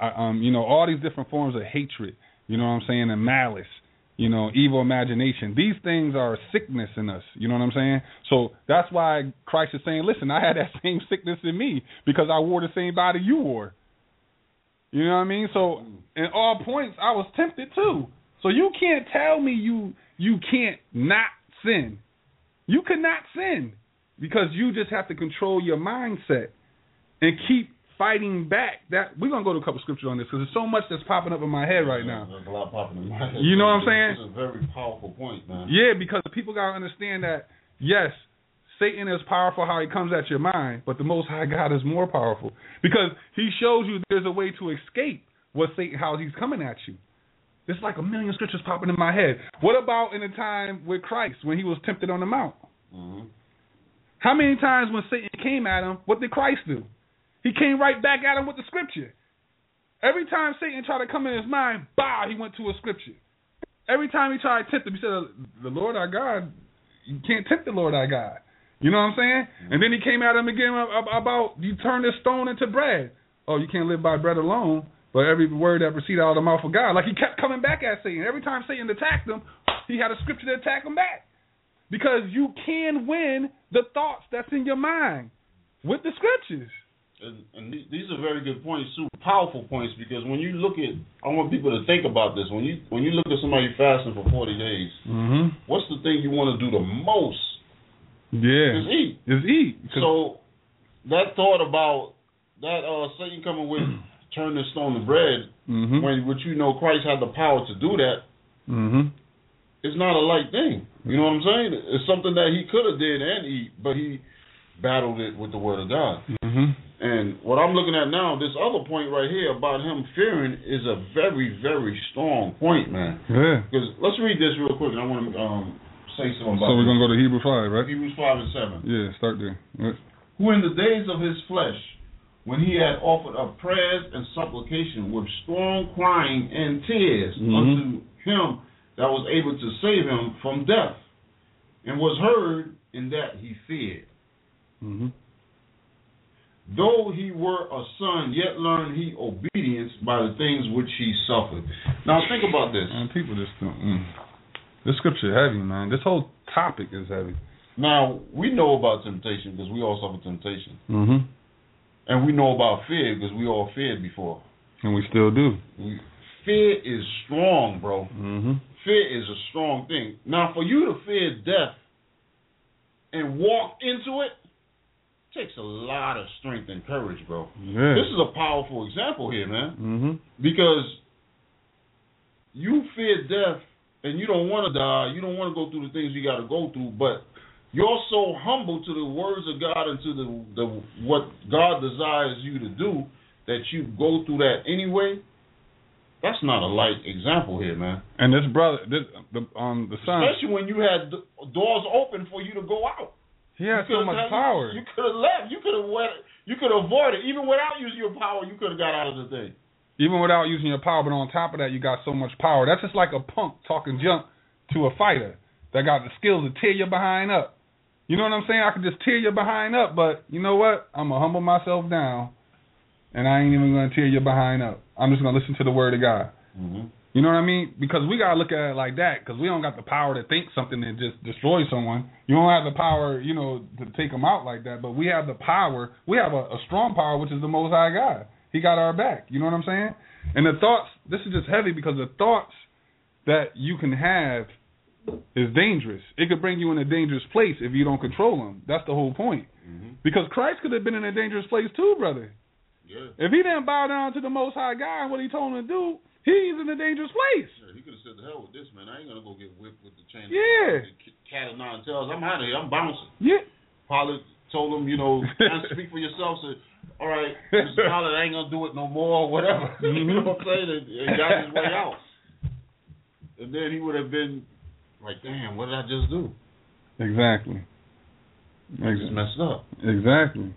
all these different forms of hatred. You know what I'm saying? And malice, evil imagination. These things are a sickness in us. You know what I'm saying? So that's why Christ is saying, listen, I had that same sickness in me because I wore the same body you wore. You know what I mean? So in all points, I was tempted too. So you can't tell me you can't not sin. You cannot sin because you just have to control your mindset and keep fighting back. That we're gonna go to a couple scriptures on this because there's so much that's popping up in my head right now.
There's a lot popping in my head.
You know what I'm saying?
It's a very powerful point, man.
Yeah, because people gotta understand that yes, Satan is powerful how he comes at your mind, but the Most High God is more powerful because he shows you there's a way to escape what Satan, how he's coming at you. There's like a million scriptures popping in my head. What about in the time with Christ when he was tempted on the mount?
Mm-hmm.
How many times when Satan came at him, what did Christ do? He came right back at him with the scripture. Every time Satan tried to come in his mind, he went to a scripture. Every time he tried to tempt him, he said, the Lord our God, you can't tempt the Lord our God. You know what I'm saying? Mm-hmm. And then he came at him again about you turn this stone into bread. Oh, you can't live by bread alone, but every word that proceeded out of the mouth of God. Like he kept coming back at Satan. Every time Satan attacked him, he had a scripture to attack him back. Because you can win the thoughts that's in your mind with the scriptures.
And these are very good points, too, powerful points, because when you look at, I want people to think about this. When you look at somebody fasting for 40 days,
mm-hmm.
what's the thing you want to do the most?
Yeah. Is eat.
So that thought about that Satan coming with turn this stone to bread,
mm-hmm.
when Christ had the power to do that,
mm-hmm.
it's not a light thing. You know what I'm saying? It's something that he could have did and eat, but he battled it with the word of God.
Mm-hmm.
And what I'm looking at now, this other point right here about him fearing is a very, very strong point, man.
Yeah.
Because let's read this real quick, and I want to say something about
So we're going to go to Hebrews 5, right?
Hebrews 5 and 7.
Yeah, start there. Right.
Who in the days of his flesh, when he had offered up prayers and supplication with strong crying and tears
mm-hmm.
unto him that was able to save him from death, and was heard in that he feared.
Mm-hmm.
Though he were a son, yet learned he obedience by the things which he suffered. Now think about this.
Man, people just don't. This scripture heavy, man. This whole topic is heavy.
Now, we know about temptation because we all suffer temptation.
Mm-hmm.
And we know about fear because we all feared before.
And we still do.
Fear is strong, bro.
Mm-hmm.
Fear is a strong thing. Now, for you to fear death and walk into it, takes a lot of strength and courage, bro.
Yeah.
This is a powerful example here, man.
Mm-hmm.
Because you fear death and you don't want to die. You don't want to go through the things you got to go through, but you're so humble to the words of God and to the what God desires you to do that you go through that anyway. That's not a light example here, man.
And this brother, the son,
especially when you had doors open for you to go out.
He had so much power.
You could have left. You could have avoided. Even without using your power, you could have got out of the thing.
Even without using your power, but on top of that, you got so much power. That's just like a punk talking junk to a fighter that got the skills to tear your behind up. You know what I'm saying? I could just tear your behind up, but you know what? I'm going to humble myself down, and I ain't even going to tear your behind up. I'm just going to listen to the word of God.
Mm-hmm.
You know what I mean? Because we got to look at it like that, because we don't got the power to think something that just destroys someone. You don't have the power, to take them out like that, but we have the power. We have a strong power, which is the Most High God. He got our back. You know what I'm saying? And the thoughts, this is just heavy because the thoughts that you can have is dangerous. It could bring you in a dangerous place if you don't control them. That's the whole point.
Mm-hmm.
Because Christ could have been in a dangerous place too, brother.
Yeah.
If he didn't bow down to the Most High God and what he told him to do, he's in a dangerous place.
Yeah, he could have said, the hell with this, man. I ain't going to go get whipped with the chain.
Yeah.
The cat of nine tails. I'm out of here. I'm bouncing.
Yeah.
Pilate told him, can't speak for yourself. So, all right, Mr. Pilate, I ain't going to do it no more or whatever.
Mm-hmm.
You know what I'm saying? And got his way out. And then he would have been like, damn, what did I just do?
Exactly.
I just messed up.
Exactly.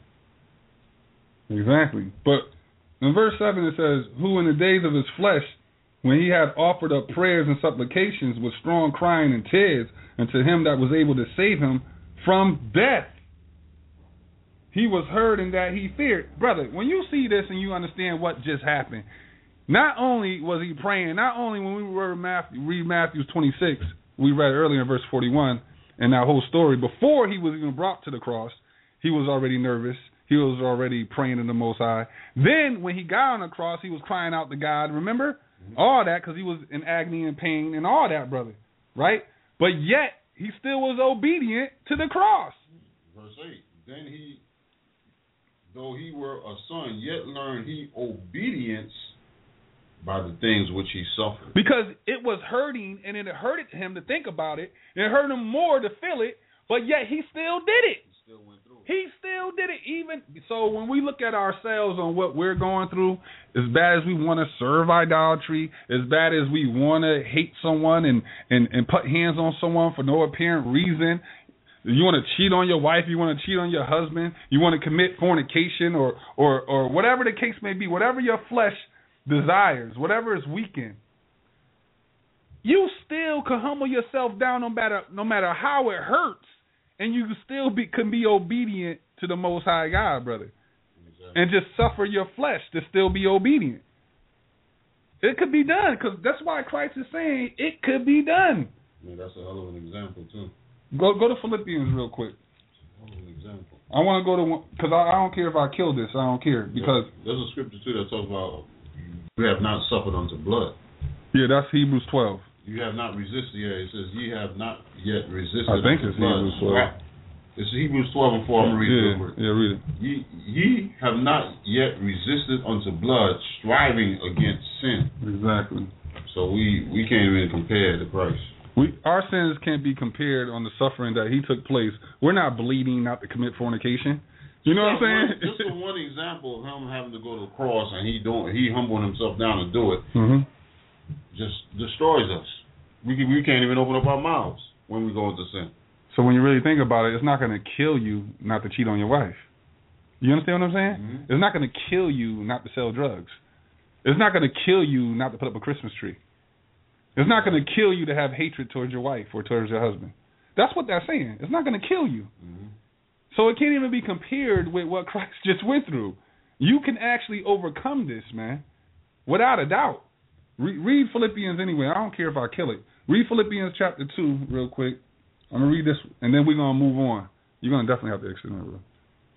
But in verse 7 it says, who in the days of his flesh, when he had offered up prayers and supplications with strong crying and tears unto him that was able to save him from death, he was heard in that he feared. Brother, when you see this and you understand what just happened, not only was he praying, not only when we read Matthew 26, we read earlier in verse 41, and that whole story, before he was even brought to the cross, he was already nervous. He was already praying in the Most High. Then when he got on the cross, he was crying out to God. Remember? Mm-hmm. All that, because he was in agony and pain and all that, brother. Right? But yet, he still was obedient to the cross.
Verse 8, then he, though he were a son, yet learned he obedience by the things which he suffered.
Because it was hurting, and it hurted him to think about it. It hurt him more to feel it, but yet he still did it.
He still went through it.
He still did it. Even so, when we look at ourselves on what we're going through, as bad as we want to serve idolatry, as bad as we want to hate someone and put hands on someone for no apparent reason, you want to cheat on your wife, you want to cheat on your husband, you want to commit fornication or whatever the case may be, whatever your flesh desires, whatever is weakened, you still can humble yourself down no matter how it hurts, and you still can be obedient to the Most High God, brother. Exactly. And just suffer your flesh to still be obedient. It could be done, because that's why Christ is saying it could be done.
Yeah, that's a hell of an example, too.
Go to Philippians real quick.
Hell of an example.
I want to go to one, because I don't care if I kill this. I don't care. Because
there's a scripture, too, that talks about you have not suffered unto blood.
Yeah, that's Hebrews 12.
You have not resisted. Yeah, it says ye have not yet resisted.
I think it's
blood.
Hebrews 12.
It's Hebrews 12 and 4. I'm going to read it real quick.
Yeah, read it.
Ye have not yet resisted unto blood, striving against sin.
Exactly.
So we can't even compare to Christ.
Our sins can't be compared on the suffering that he took place. We're not bleeding not to commit fornication. You know what I'm saying?
Just for one example of him having to go to the cross and he humbling himself down to do it, just destroys us. We can't even open up our mouths when we go into sin.
So when you really think about it, it's not going to kill you not to cheat on your wife. You understand what I'm saying? Mm-hmm. It's not going to kill you not to sell drugs. It's not going to kill you not to put up a Christmas tree. It's not going to kill you to have hatred towards your wife or towards your husband. That's what they're saying. It's not going to kill you. Mm-hmm. So it can't even be compared with what Christ just went through. You can actually overcome this, man, without a doubt. Read Philippians anyway. I don't care if I kill it. Read Philippians chapter 2 real quick. I'm going to read this, and then we're going to move on. You're going to definitely have to exit it, bro.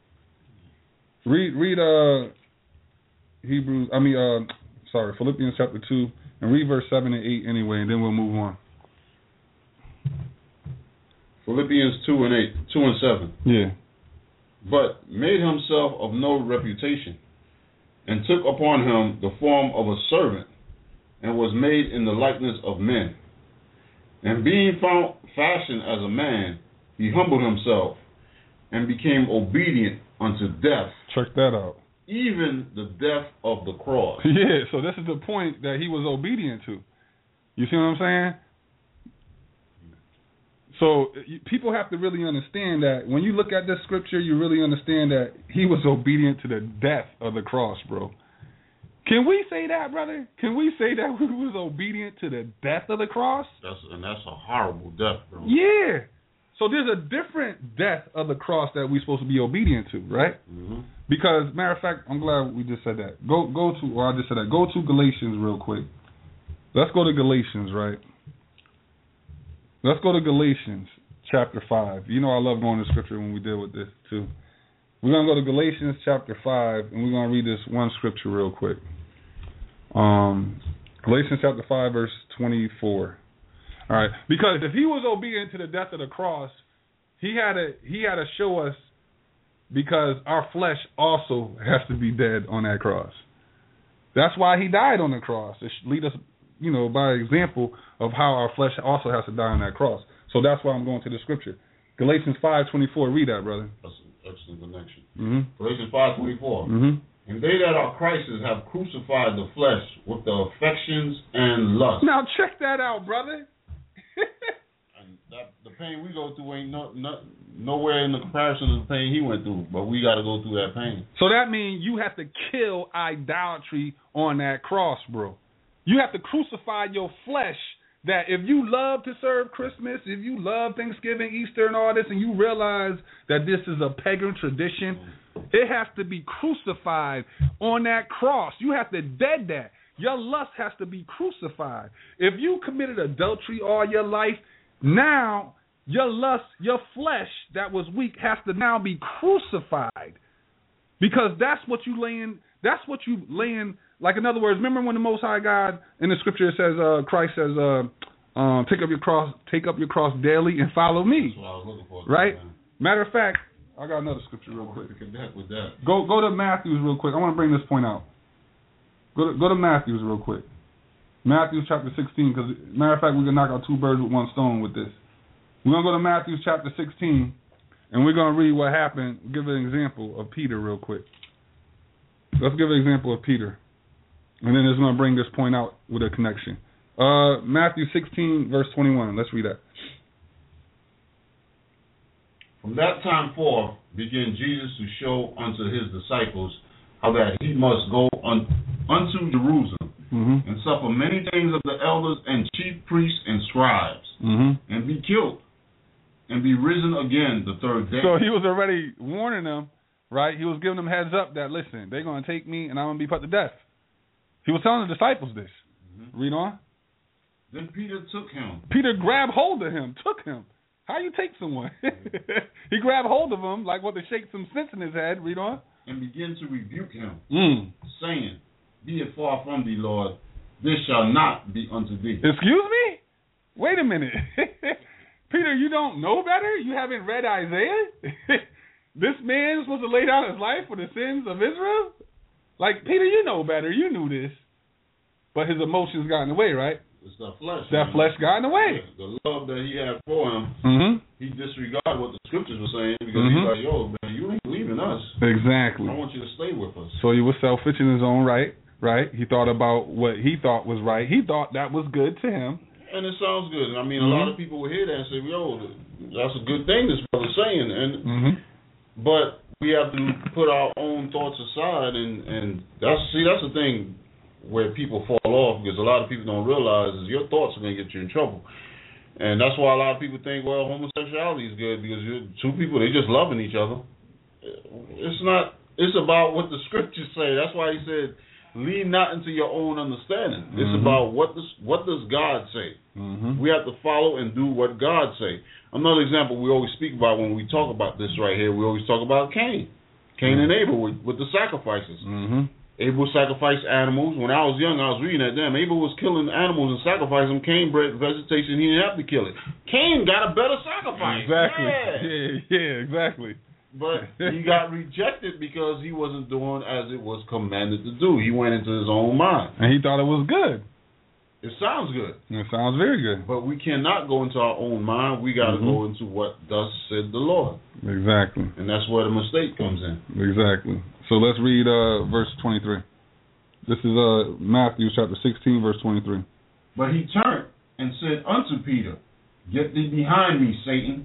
Read Philippians chapter 2, and read verse 7 and 8 anyway, and then we'll move on.
Philippians 2 and 7.
Yeah.
but made himself of no reputation, and took upon him the form of a servant, and was made in the likeness of men. And being found fashioned as a man, he humbled himself, and became obedient unto death.
Check that out.
Even the death of the cross.
Yeah, so this is the point that he was obedient to. You see what I'm saying? So people have to really understand that when you look at this scripture, you really understand that he was obedient to the death of the cross, bro. Can we say that, brother? Can we say that he was obedient to the death of the cross?
That's a horrible death, bro.
Yeah. So there's a different death of the cross that we're supposed to be obedient to, right?
Mm-hmm.
Because, matter of fact, I'm glad we just said that. Go to Galatians real quick. Let's go to Galatians, right? Let's go to Galatians chapter 5. You know I love going to scripture when we deal with this, too. We're going to go to Galatians chapter 5, and we're going to read this one scripture real quick. Galatians chapter 5, verse 24. All right, because if he was obedient to the death of the cross, he had to show us, because our flesh also has to be dead on that cross. That's why he died on the cross. It should lead us, by example of how our flesh also has to die on that cross. So that's why I'm going to the scripture. Galatians 5:24. Read that, brother.
That's an excellent connection.
Mm-hmm.
Galatians 5:24.
Mm-hmm.
And they that are Christ's have crucified the flesh with the affections and lusts.
Now check that out, brother.
And the pain we go through ain't nowhere in the comparison to the pain he went through, but we got to go through that pain.
So that means you have to kill idolatry on that cross, bro. You have to crucify your flesh. That if you love to serve Christmas, if you love Thanksgiving, Easter, and all this, and you realize that this is a pagan tradition, it has to be crucified on that cross. You have to dead that. Your lust has to be crucified. If you committed adultery all your life, now your lust, your flesh that was weak has to now be crucified. Because that's what you laying, like in other words, remember when the Most High God in the scripture says, Christ says, take up your cross daily and follow me.
That's what I was looking for.
Right? Matter of fact, I got another scripture real quick.
Connect with that.
Go to Matthews real quick. I want to bring this point out. Go to Matthews real quick. Matthew chapter 16, because matter of fact, we can knock out two birds with one stone with this. We're going to go to Matthew chapter 16, and we're going to read what happened. Give an example of Peter real quick. Let's give an example of Peter. And then it's going to bring this point out with a connection. Matthew 16, verse 21. Let's read that.
From that time forth began Jesus to show unto his disciples how that he must go unto Jerusalem, and suffer many things of the elders and chief priests and scribes, and be killed, and be risen again the third day.
So he was already warning them, right? He was giving them heads up that, listen, they're going to take me and I'm going to be put to death. He was telling the disciples this. Read on.
Then Peter took him.
Peter grabbed hold of him, took him. How you take someone? He grabbed hold of him like what to shake some sense in his head. Read on.
And began to rebuke him, saying, Be it far from thee, Lord, this shall not be unto thee.
Excuse me? Wait a minute. Peter, you don't know better? You haven't read Isaiah? This man is supposed to lay down his life for the sins of Israel? Like, Peter, you know better. You knew this. But his emotions got in the way, right?
It's the flesh.
That flesh got in the way.
The love that he had for him, he disregarded what the scriptures were saying because he's like, yo, man, you ain't leaving us.
Exactly.
I want you to stay with us.
So he was selfish in his own right? He thought about what he thought was right. He thought that was good to him. And
it sounds good. I mean, a lot of people will hear that and say, yo, that's a good thing this brother's saying. And but we have to put our own thoughts aside, and that's the thing where people fall off, because a lot of people don't realize is your thoughts are going to get you in trouble. And that's why a lot of people think, well, homosexuality is good because you're two people, they just loving each other. It's not. It's about what the scriptures say. That's why he said, lean not into your own understanding. It's about what does God say. We have to follow and do what God say. Another example we always speak about when we talk about this right here, we always talk about Cain and Abel with the sacrifices. Abel sacrificed animals. When I was young, I was reading that. Damn, Abel was killing animals and sacrificing them. Cain bred vegetation. He didn't have to kill it. Cain got a better sacrifice.
Exactly.
Yeah,
exactly.
But he got rejected because he wasn't doing as it was commanded to do. He went into his own mind.
And he thought it was good.
It sounds good.
It sounds very good.
But we cannot go into our own mind. We got to go into what thus said the Lord.
Exactly.
And that's where the mistake comes in.
Exactly. So let's read verse 23. This is Matthew chapter 16, verse 23.
But he turned and said unto Peter, Get thee behind me, Satan.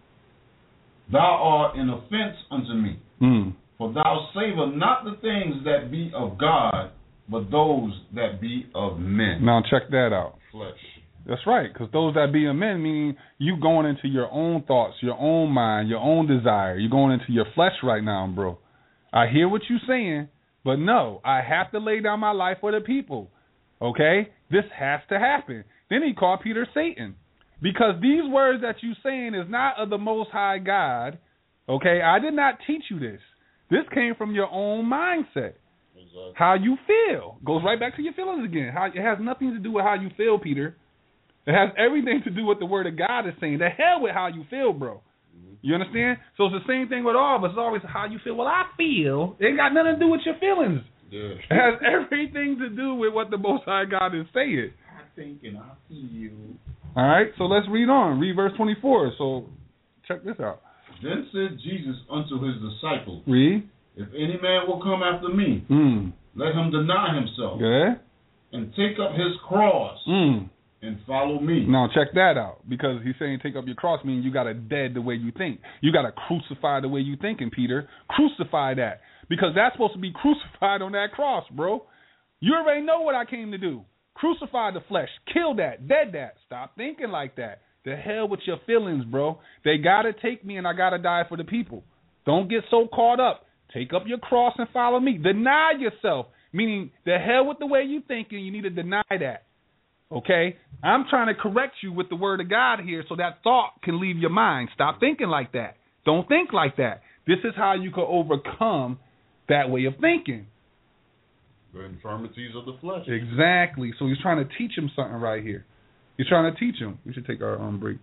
Thou art an offense unto me. For thou savest not the things that be of God, but those that be of men.
Now check that out.
Flesh.
That's right, because those that be of men, meaning you going into your own thoughts, your own mind, your own desire. You're going into your flesh right now, bro. I hear what you're saying, but no, I have to lay down my life for the people. Okay? This has to happen. Then he called Peter Satan. Because these words that you're saying is not of the Most High God. Okay? I did not teach you this. This came from your own mindset. Exactly. How you feel. Goes right back to your feelings again. It has nothing to do with how you feel, Peter. It has everything to do with the word of God is saying. The hell with how you feel, bro. You understand? So it's the same thing with all of us. It's always how you feel. Well, I feel. It ain't got nothing to do with your feelings. Yeah. It has everything to do with what the Most High God is saying.
I think and I feel.
All right, so let's read on. Read verse 24. So check this out.
Then said Jesus unto his disciples,
Read.
If any man will come after me, let him deny himself and take up his cross and follow me.
Now check that out, because he's saying take up your cross, meaning you got to dead the way you think. You got to crucify the way you thinking, Peter. Crucify that, because that's supposed to be crucified on that cross, bro. You already know what I came to do. Crucify the flesh. Kill that. Dead that. Stop thinking like that. The hell with your feelings, bro. They got to take me and I got to die for the people. Don't get so caught up. Take up your cross and follow me. Deny yourself, meaning the hell with the way you thinking. You need to deny that. Okay? I'm trying to correct you with the word of God here so that thought can leave your mind. Stop thinking like that. Don't think like that. This is how you can overcome that way of thinking.
The infirmities of the flesh.
Exactly. So he's trying to teach him something right here. He's trying to teach him. We should take our break.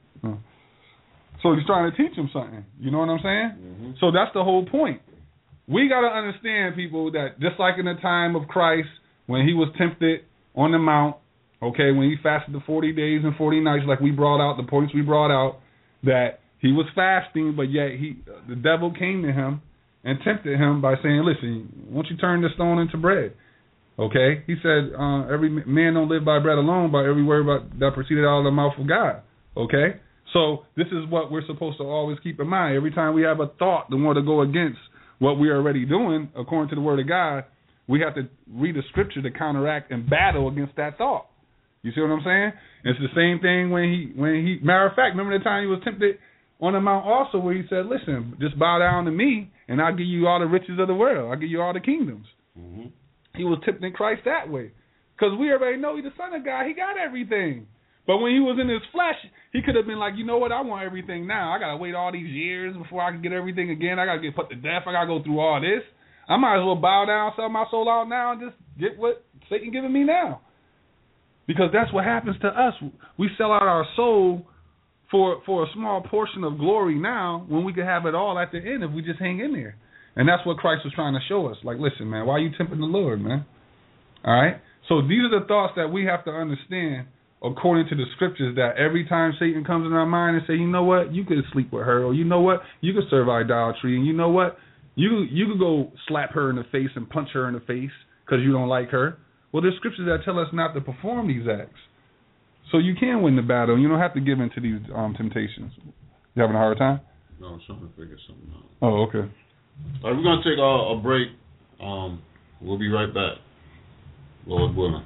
So he's trying to teach him something. You know what I'm saying? So that's the whole point. We got to understand, people, that just like in the time of Christ, when he was tempted on the mount, okay, when he fasted the 40 days and 40 nights, like we brought out, the points we brought out, that he was fasting, but yet the devil came to him and tempted him by saying, listen, why don't you turn this stone into bread? Okay? He said, every man don't live by bread alone, by every word that proceeded out of the mouth of God. Okay? So this is what we're supposed to always keep in mind. Every time we have a thought that want to go against what we're already doing, according to the word of God, we have to read the scripture to counteract and battle against that thought. You see what I'm saying? It's the same thing when he matter of fact, remember the time he was tempted on the mount also, where he said, listen, just bow down to me and I'll give you all the riches of the world. I'll give you all the kingdoms. He was tempting Christ that way. Because we already know he's the Son of God. He got everything. But when he was in his flesh, he could have been like, you know what, I want everything now. I got to wait all these years before I can get everything again. I got to get put to death. I got to go through all this. I might as well bow down, sell my soul out now, and just get what Satan giving me now. Because that's what happens to us. We sell out our soul for a small portion of glory now, when we could have it all at the end if we just hang in there. And that's what Christ was trying to show us. Like, listen, man, why are you tempting the Lord, man? All right? So these are the thoughts that we have to understand according to the scriptures, that every time Satan comes in our mind and say, you know what, you could sleep with her, or you know what, you could serve idolatry, and you know what, you could go slap her in the face and punch her in the face because you don't like her. Well, there's scriptures that tell us not to perform these acts. So you can win the battle. You don't have to give in to these temptations. You having a hard time?
No, I'm trying to figure something out.
Oh, okay.
All right, we're going to take a break. We'll be right back, Lord willing.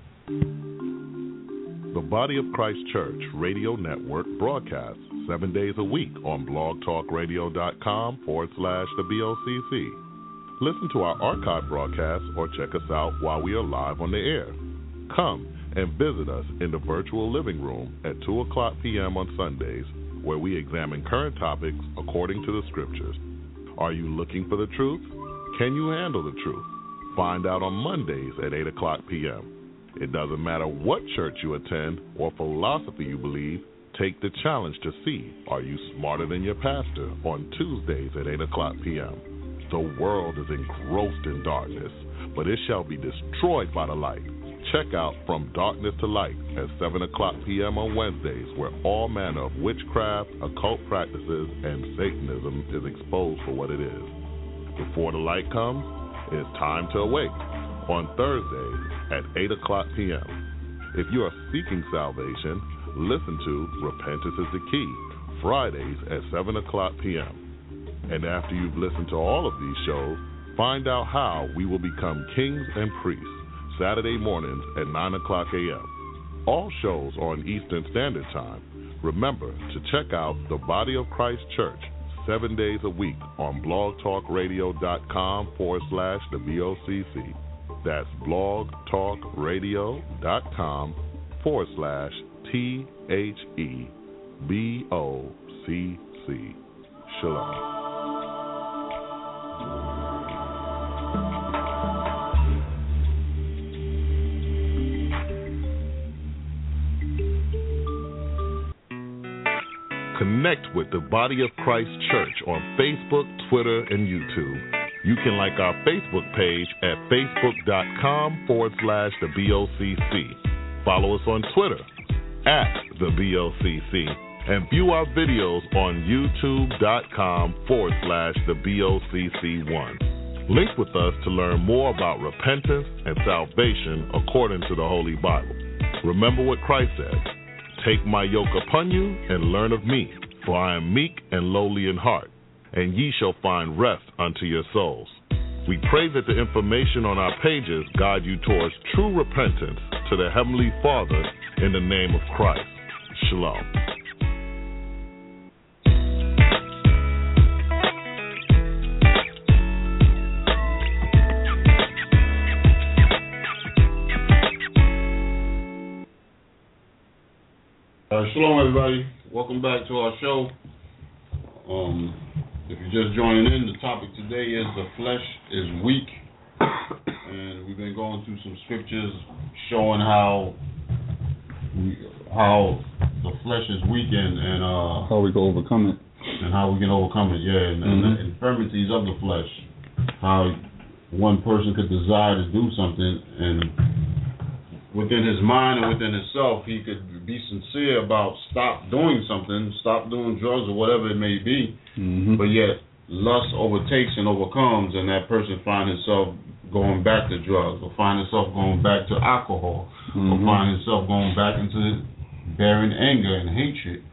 The Body of Christ Church Radio Network broadcasts 7 days a week on blogtalkradio.com/the BOCC. Listen to our archive broadcasts or check us out while we are live on the air. Come and visit us in the virtual living room at 2 o'clock p.m. on Sundays, where we examine current topics according to the scriptures. Are you looking for the truth? Can you handle the truth? Find out on Mondays at 8 o'clock p.m. It doesn't matter what church you attend or philosophy you believe, take the challenge to see, are you smarter than your pastor, on Tuesdays at 8 o'clock p.m. The world is engrossed in darkness, but it shall be destroyed by the light. Check out From Darkness to Light at 7 o'clock p.m. on Wednesdays, where all manner of witchcraft, occult practices, and Satanism is exposed for what it is. Before the light comes, it's time to awake on Thursdays at 8 o'clock p.m. If you are seeking salvation, listen to Repentance is the Key, Fridays at 7 o'clock p.m. And after you've listened to all of these shows, find out how we will become kings and priests, Saturday mornings at 9 o'clock a.m. All shows are on Eastern Standard Time. Remember to check out the Body of Christ Church 7 days a week on blogtalkradio.com/the BOCC. That's blogtalkradio.com/THEBOCC. Shalom. Connect with the Body of Christ Church on Facebook, Twitter, and YouTube. You can like our Facebook page at facebook.com/the BOCC. Follow us on Twitter at the BOCC. And view our videos on youtube.com/the BOCC1. Link with us to learn more about repentance and salvation according to the Holy Bible. Remember what Christ said. Take my yoke upon you and learn of me, for I am meek and lowly in heart, and ye shall find rest unto your souls. We pray that the information on our pages guide you towards true repentance to the Heavenly Father in the name of Christ. Shalom.
Shalom, everybody. Welcome back to our show. If you're just joining in, the topic today is the flesh is weak. And we've been going through some scriptures showing how the flesh is weak and
how we can overcome it.
And how we can overcome it, yeah. And the infirmities of the flesh. How one person could desire to do something, and within his mind and within himself, he could be sincere about stop doing something, stop doing drugs or whatever it may be, but yet lust overtakes and overcomes, and that person finds himself going back to drugs, or find himself going back to alcohol, or find himself going back into bearing anger and hatred,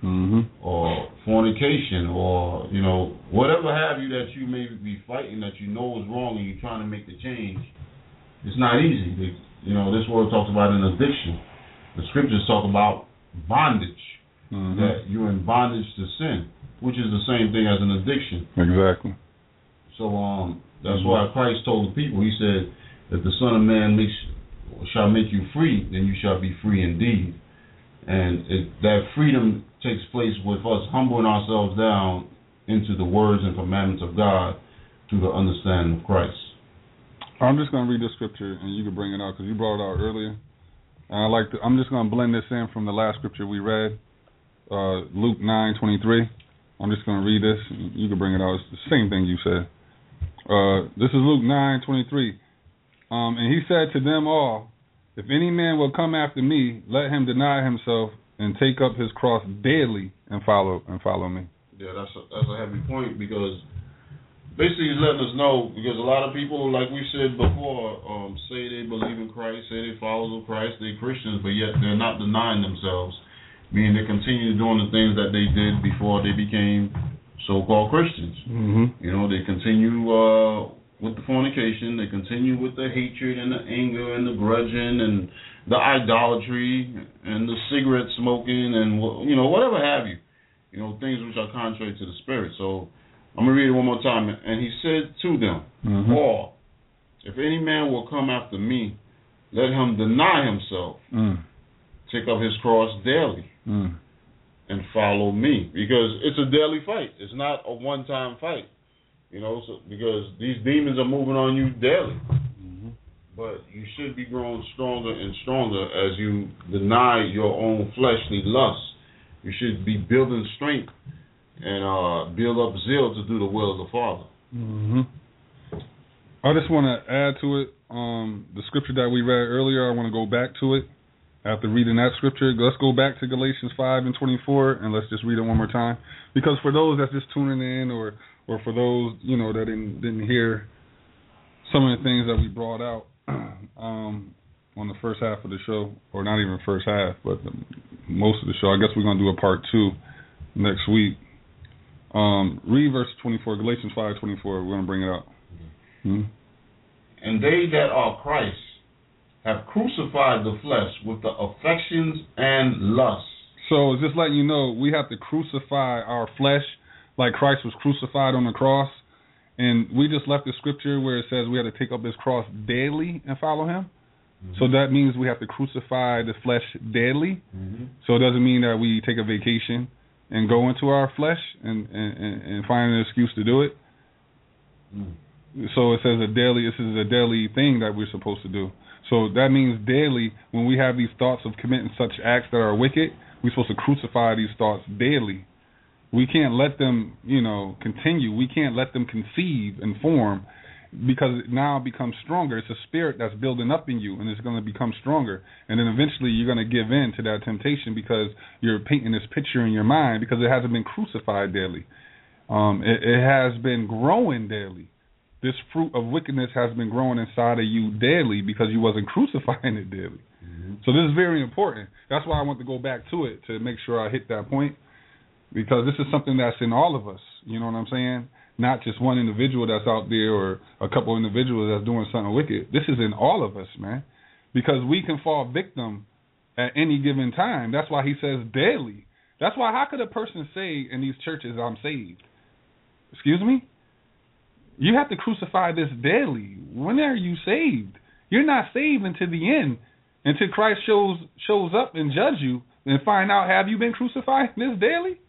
or fornication, or, you know, whatever have you that you may be fighting that you know is wrong and you're trying to make the change. It's not easy. You know, this word talks about an addiction. The scriptures talk about bondage, that you're in bondage to sin, which is the same thing as an addiction. Exactly. So that's why Christ told the people, he said, if the Son of Man shall make you free, then you shall be free indeed. And that freedom takes place with us humbling ourselves down into the words and commandments of God through the understanding of Christ.
I'm just going to read this scripture, and you can bring it out, because you brought it out earlier. And I'm just going to blend this in from the last scripture we read, Luke 9:23. I'm just going to read this, and you can bring it out. It's the same thing you said. This is Luke 9:23. And he said to them all, if any man will come after me, let him deny himself and take up his cross daily and follow me.
Yeah, that's a heavy point, because basically he's letting us know, because a lot of people, like we said before, say they believe in Christ, say they follow Christ, they're Christians, but yet they're not denying themselves, meaning they continue doing the things that they did before they became so-called Christians. You know, they continue with the fornication, they continue with the hatred and the anger and the grudging and the idolatry and the cigarette smoking and, you know, whatever have you. You know, things which are contrary to the Spirit. So I'm going to read it one more time. And he said to them, all, if any man will come after me, let him deny himself, take up his cross daily, and follow me. Because it's a daily fight. It's not a one-time fight. You know, so, because these demons are moving on you daily. But you should be growing stronger and stronger as you deny your own fleshly lusts You should be building strength and build up zeal to do the will of the Father.
Mm-hmm. I just want to add to it the scripture that we read earlier. I want to go back to it after reading that scripture. Let's go back to Galatians 5:24 and let's just read it one more time. Because for those that's just tuning in, or for those that didn't hear some of the things that we brought out on the first half of the show, or not even first half, but most of the show. I guess we're gonna do a part 2 next week. Read verse 24, Galatians 5:24. We're gonna bring it up. Mm-hmm.
And they that are Christ have crucified the flesh with the affections and lusts.
So it's just letting you know we have to crucify our flesh like Christ was crucified on the cross. And we just left the scripture where it says we have to take up this cross daily and follow him. Mm-hmm. So that means we have to crucify the flesh daily. Mm-hmm. So it doesn't mean that we take a vacation and go into our flesh and find an excuse to do it. Mm-hmm. So it says this is a daily thing that we're supposed to do. So that means daily, when we have these thoughts of committing such acts that are wicked, we're supposed to crucify these thoughts daily. We can't let them, continue. We can't let them conceive and form, because now it becomes stronger. It's a spirit that's building up in you, and it's going to become stronger. And then eventually you're going to give in to that temptation because you're painting this picture in your mind because it hasn't been crucified daily. It has been growing daily. This fruit of wickedness has been growing inside of you daily because you wasn't crucifying it daily. Mm-hmm. So this is very important. That's why I want to go back to it, to make sure I hit that point, because this is something that's in all of us. You know what I'm saying? Not just one individual that's out there or a couple of individuals that's doing something wicked. This is in all of us, man, because we can fall victim at any given time. That's why he says daily. That's why, how could a person say in these churches, I'm saved? Excuse me? You have to crucify this daily. When are you saved? You're not saved until the end, until Christ shows up and judge you and find out, have you been crucified this daily?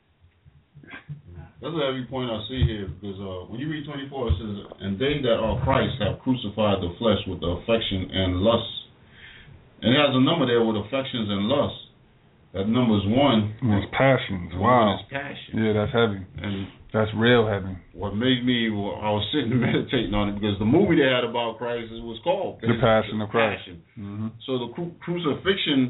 That's a heavy point I see here, because when you read 24, it says, and they that are Christ have crucified the flesh with the affection and lust. And it has a number there with affections and lust. That number is 1.
It's passions. Wow.
It's passion.
Yeah, that's heavy. And that's real heavy.
What made me, I was sitting meditating on it, because the movie they had about Christ was called
The Passion of Christ.
Mm-hmm. So the crucifixion,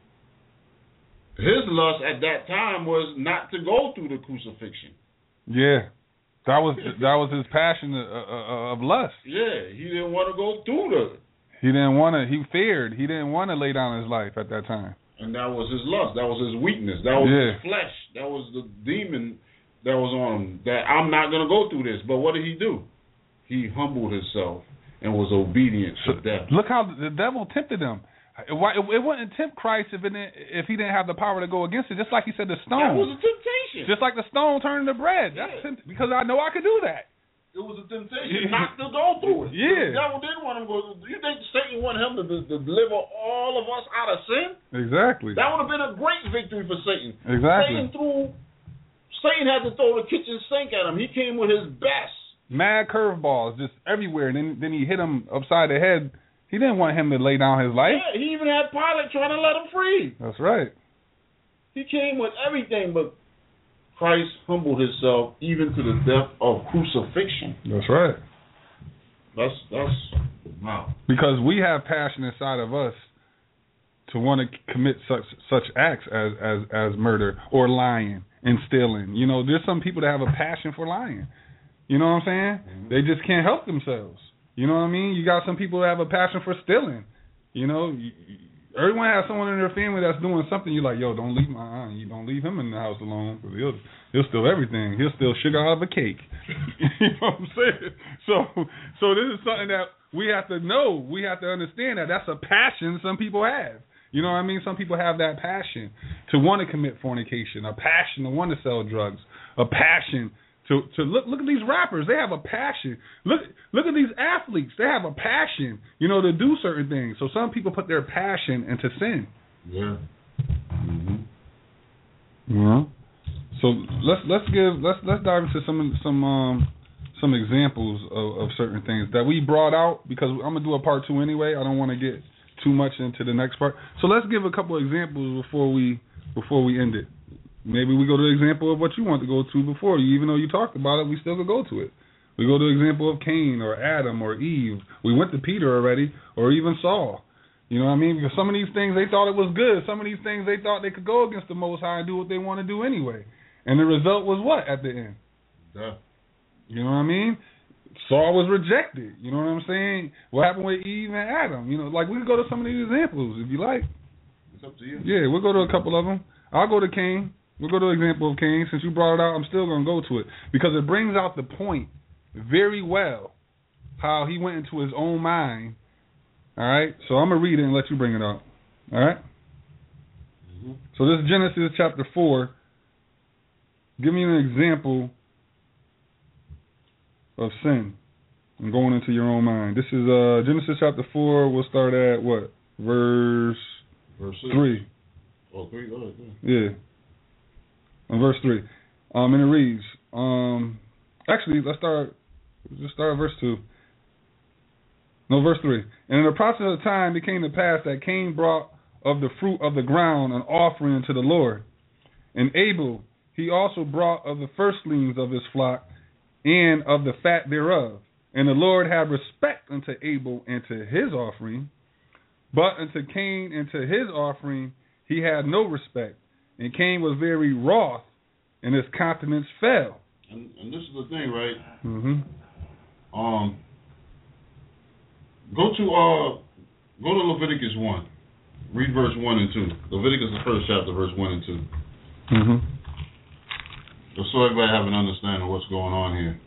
his lust at that time was not to go through the crucifixion.
Yeah, that was his passion of lust.
Yeah, he didn't want to go through the.
He didn't want to. He feared. He didn't want to lay down his life at that time.
And that was his lust. That was his weakness. That was his flesh. That was the demon that was on him. That I'm not going to go through this. But what did he do? He humbled himself and was obedient to death.
Look how the devil tempted him. It wouldn't tempt Christ if he didn't have the power to go against it. Just like he said, the stone.
That was a temptation.
Just like the stone turned into bread. That's because I know I could do that.
It was a temptation not to go through it.
Yeah.
The devil didn't want him to go. Do you think Satan wanted him to deliver all of us out of sin?
Exactly.
That would have been a great victory for Satan.
Exactly.
Satan had to throw the kitchen sink at him. He came with his best. Mad
curveballs just everywhere. And then he hit him upside the head. He didn't want him to lay down his life.
Yeah, he even had Pilate trying to let him free.
That's right.
He came with everything, but Christ humbled himself even to the death of crucifixion.
That's right.
That's wow.
Because we have passion inside of us to want to commit such acts as murder or lying and stealing. You know, there's some people that have a passion for lying. You know what I'm saying? Mm-hmm. They just can't help themselves. You know what I mean? You got some people that have a passion for stealing. You know, everyone has someone in their family that's doing something. You're like, yo, don't leave my aunt. You don't leave him in the house alone, because he'll steal everything. He'll steal sugar out of a cake. You know what I'm saying? So this is something that we have to know. We have to understand that that's a passion some people have. You know what I mean? Some people have that passion to want to commit fornication, a passion to want to sell drugs, a passion to look at these rappers. They have a passion. Look at these athletes. They have a passion, to do certain things. So some people put their passion into sin.
Yeah. Mm-hmm.
Yeah. So let's dive into some examples of certain things that we brought out, because I'm gonna do a part 2 anyway. I don't want to get too much into the next part. So let's give a couple of examples before we end it. maybe we go to the example of what you want to go to before. Even though you talked about it, we still could go to it. We go to the example of Cain or Adam or Eve. We went to Peter already, or even Saul. You know what I mean? Because some of these things, they thought it was good. Some of these things, they thought they could go against the Most High and do what they want to do anyway. And the result was what at the end?
Yeah.
You know what I mean? Saul was rejected. You know what I'm saying? What happened with Eve and Adam? You know, like we can go to some of these examples if you like.
It's up to you.
Yeah, we'll go to a couple of them. I'll go to Cain. We'll go to the example of Cain. Since you brought it out, I'm still going to go to it because it brings out the point very well how he went into his own mind. All right? So I'm going to read it and let you bring it out. All right?
Mm-hmm.
So this is Genesis chapter 4. Give me an example of sin and going into your own mind. This is Genesis chapter 4. We'll start at what? Verse 3.
Oh, 3? Oh,
yeah. On verse 3. And it reads, actually, let's start at verse 2. No, verse 3. And in the process of time it came to pass that Cain brought of the fruit of the ground an offering unto the Lord. And Abel, he also brought of the firstlings of his flock and of the fat thereof. And the Lord had respect unto Abel and to his offering, but unto Cain and to his offering he had no respect. And Cain was very wroth, and his countenance fell.
And this is the thing, right?
Mm-hmm.
Go to Leviticus 1. Read verse 1 and 2. Leviticus, the first chapter, verse 1 and 2.
Mm-hmm.
Just so everybody have an understanding of what's going on here.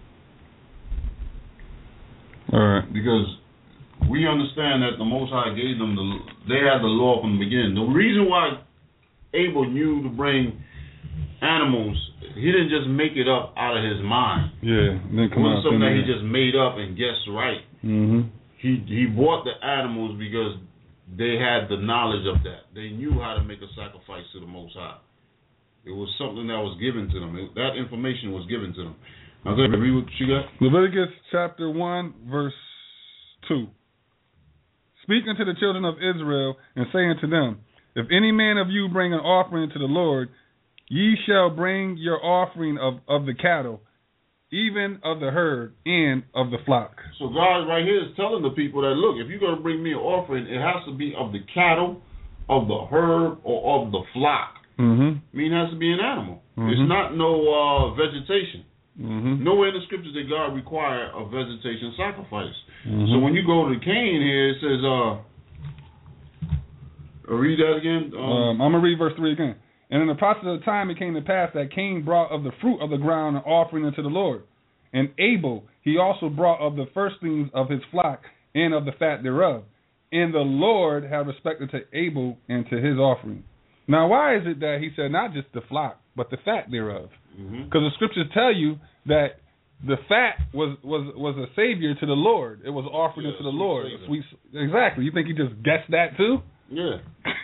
All right.
Because we understand that the Most High gave them they had the law from the beginning. The reason why Abel knew to bring animals, he didn't just make it up out of his mind.
Yeah,
it wasn't something that he just made up and guessed right.
Mm-hmm.
He bought the animals because they had the knowledge of that. They knew how to make a sacrifice to the Most High. It was something that was given to them. That information was given to them. Now, go ahead, read what you got.
Leviticus chapter 1, verse 2. Speak unto the children of Israel, and say unto them, if any man of you bring an offering to the Lord, ye shall bring your offering of the cattle, even of the herd and of the flock.
So God right here is telling the people that, look, if you're going to bring me an offering, it has to be of the cattle, of the herd, or of the flock.
Mm-hmm.
I mean, it has to be an animal.
Mm-hmm.
It's not no vegetation.
Mm-hmm.
Nowhere in the scriptures did God require a vegetation sacrifice.
Mm-hmm.
So when you go to Cain here, it says, read that again.
I'm going to read verse 3 again. And in the process of time it came to pass that Cain brought of the fruit of the ground an offering unto the Lord. And Abel, he also brought of the firstlings of his flock and of the fat thereof. And the Lord had respect unto Abel and to his offering. Now, why is it that he said not just the flock, but the fat thereof? Because the scriptures tell you that the fat was a savior to the Lord. It was offered unto the Lord. Exactly. You think he just guessed that too?
Yeah.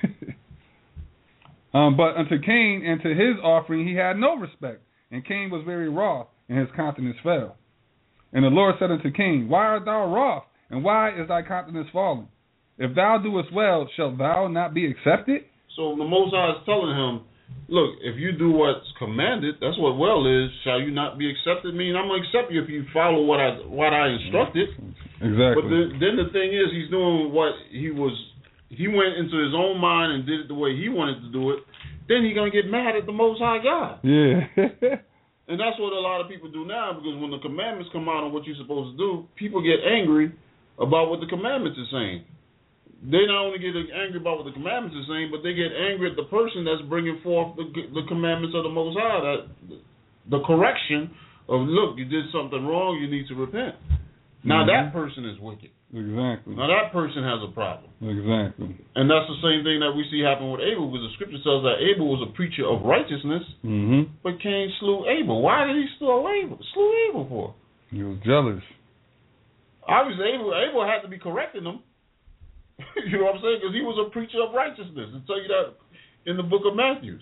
But unto Cain and to his offering he had no respect. And Cain was very wroth, and his countenance fell. And the Lord said unto Cain, why art thou wroth, and why is thy countenance fallen? If thou doest well, shalt thou not be accepted? So
the Most High is telling him, look, if you do what's commanded, that's what well is, shall you not be accepted? I mean, I'm going to accept you if you follow what I instructed.
Exactly.
But then the thing is, he's doing what he went into his own mind and did it the way he wanted to do it. Then he's going to get mad at the Most High God.
Yeah.
And that's what a lot of people do now, because when the commandments come out on what you're supposed to do, people get angry about what the commandments are saying. They not only get angry about what the commandments are saying, but they get angry at the person that's bringing forth the commandments of the Most High, the correction of, look, you did something wrong, you need to repent. Now that person is wicked.
Exactly.
Now that person has a problem.
Exactly.
And that's the same thing that we see happen with Abel, because the scripture tells that Abel was a preacher of righteousness, but Cain slew Abel. Why did he slew Abel for?
He was jealous.
Obviously, Abel had to be correcting him. You know what I'm saying? Because he was a preacher of righteousness. I'll tell you that in the book of Matthew.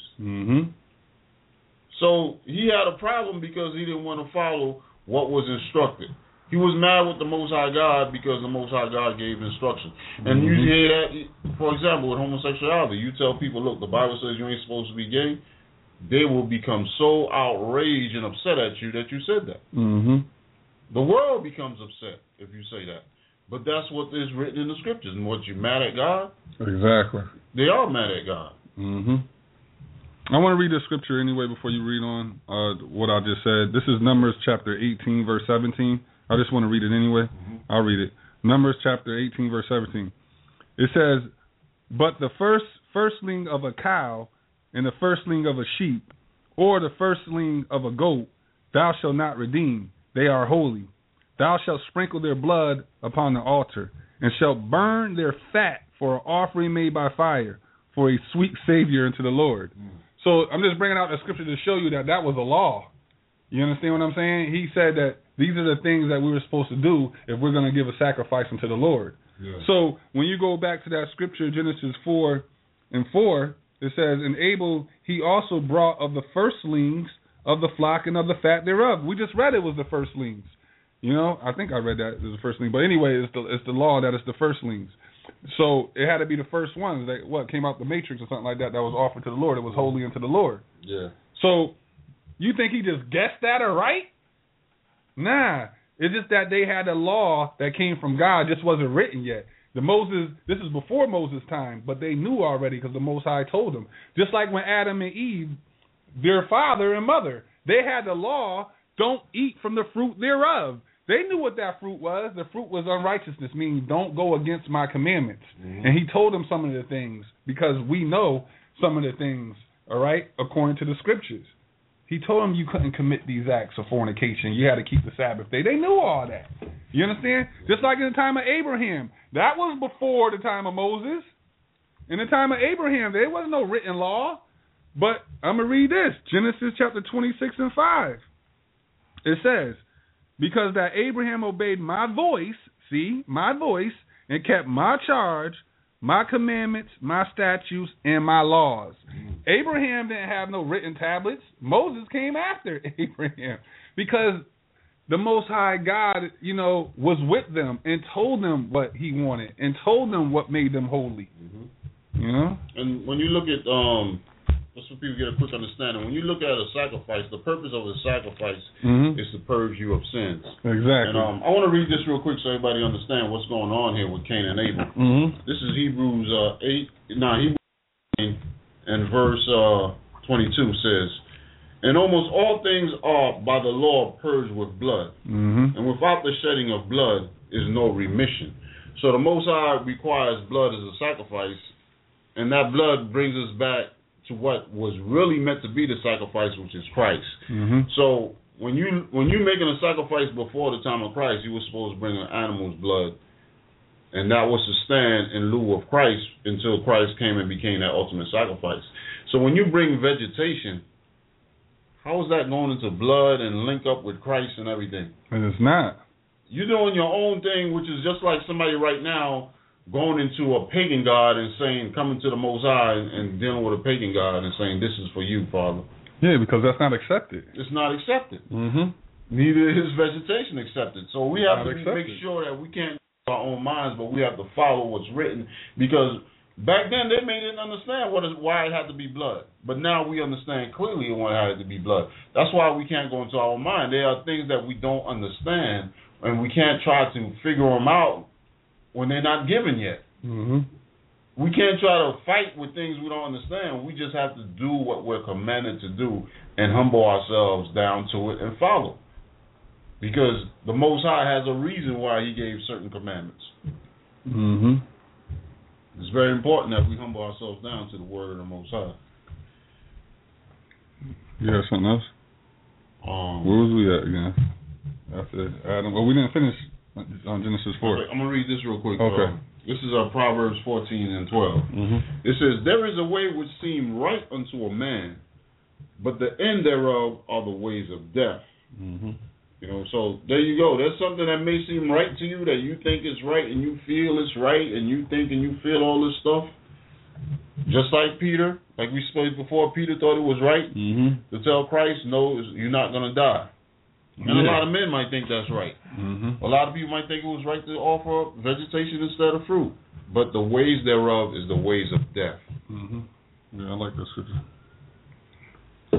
So he had a problem because he didn't want to follow what was instructed. He was mad with the Most High God because the Most High God gave instruction. And you hear that, for example, with homosexuality. You tell people, look, the Bible says you ain't supposed to be gay. they will become so outraged and upset at you that you said that.
Mm-hmm.
The world becomes upset if you say that. But that's what is written in the scriptures. And what, you mad at God?
Exactly.
They are mad at God.
Mm-hmm. I want to read the scripture anyway before you read on what I just said. This is Numbers chapter 18, verse 17. I just want to read it anyway. Mm-hmm. I'll read it. Numbers chapter 18, verse 17. It says, "But the firstling of a cow and the firstling of a sheep, or the firstling of a goat, thou shalt not redeem. They are holy. Thou shalt sprinkle their blood upon the altar, and shalt burn their fat for an offering made by fire, for a sweet Savior unto the Lord." So I'm just bringing out the scripture to show you that was a law. You understand what I'm saying? He said that these are the things that we were supposed to do if we're going to give a sacrifice unto the Lord. Yeah. So when you go back to that scripture, Genesis 4:4, it says, "And Abel he also brought of the firstlings of the flock and of the fat thereof." We just read it was the firstlings. You know, I think I read that as the firstling. But anyway, it's the law that it's the firstlings. So it had to be the first ones that came out the matrix or something like that was offered to the Lord. It was holy unto the Lord. Yeah. So you think he just guessed that or right? Nah. It's just that they had a law that came from God, just wasn't written yet. This is before Moses' time, but they knew already because the Most High told them. Just like when Adam and Eve, their father and mother, they had the law, don't eat from the fruit thereof. They knew what that fruit was. The fruit was unrighteousness, meaning don't go against my commandments. Mm-hmm. And he told them some of the things because we know some of the things, all right, according to the scriptures. He told them you couldn't commit these acts of fornication. You had to keep the Sabbath day. They knew all that. You understand? Just like in the time of Abraham. That was before the time of Moses. In the time of Abraham, there wasn't no written law. But I'm going to read this. Genesis chapter 26:5. It says, "Because that Abraham obeyed my voice, and kept my charge, my commandments, my statutes, and my laws." Abraham didn't have no written tablets. Moses came after Abraham because the Most High God, was with them and told them what he wanted and told them what made them holy. Mm-hmm.
And when you look at just so people get a quick understanding, when you look at a sacrifice, the purpose of a sacrifice is to purge you of sins.
Exactly.
And I want to read this real quick so everybody understand what's going on here with Cain and Abel. Mm-hmm. This is Hebrews 8 and verse 22 says, "And almost all things are by the law purged with blood, and without the shedding of blood is no remission." So the Most High requires blood as a sacrifice, and that blood brings us back to what was really meant to be the sacrifice, which is Christ. Mm-hmm. So when you making a sacrifice before the time of Christ, you were supposed to bring an animal's blood, and that was to stand in lieu of Christ until Christ came and became that ultimate sacrifice. So when you bring vegetation, how is that going into blood and link up with Christ and everything?
And it's not.
You're doing your own thing, which is just like somebody right now going into a pagan god and saying, coming to the Most High and dealing with a pagan god and saying, "This is for you, Father."
Yeah, because that's not accepted.
It's not accepted.
Mm-hmm.
Neither is vegetation accepted. So we have to make sure that we can't use our own minds, but we have to follow what's written. Because back then they didn't understand why it had to be blood. But now we understand clearly why it had to be blood. That's why we can't go into our own mind. There are things that we don't understand, and we can't try to figure them out when they're not given yet. Mm-hmm. We can't try to fight with things we don't understand. We just have to do what we're commanded to do and humble ourselves down to it and follow. Because the Most High has a reason why he gave certain commandments.
Mm-hmm.
It's very important that we humble ourselves down to the word of the Most High.
You have something else? Where was we at again? After Adam. Well, we didn't finish on Genesis 4.
Okay, I'm going to read this real quick.
Okay.
This is Proverbs 14 and 12. Mm-hmm. It says, "There is a way which seems right unto a man, but the end thereof are the ways of death." Mm-hmm. So there you go. There's something that may seem right to you, that you think is right, and you feel it's right, and you think and you feel all this stuff. Just like Peter, like we spoke before, Peter thought it was right to tell Christ, "No, you're not going to die." And a lot of men might think that's right. Mm-hmm. A lot of people might think it was right to offer vegetation instead of fruit. But the ways thereof is the ways of death.
Mm-hmm. Yeah, I like that scripture.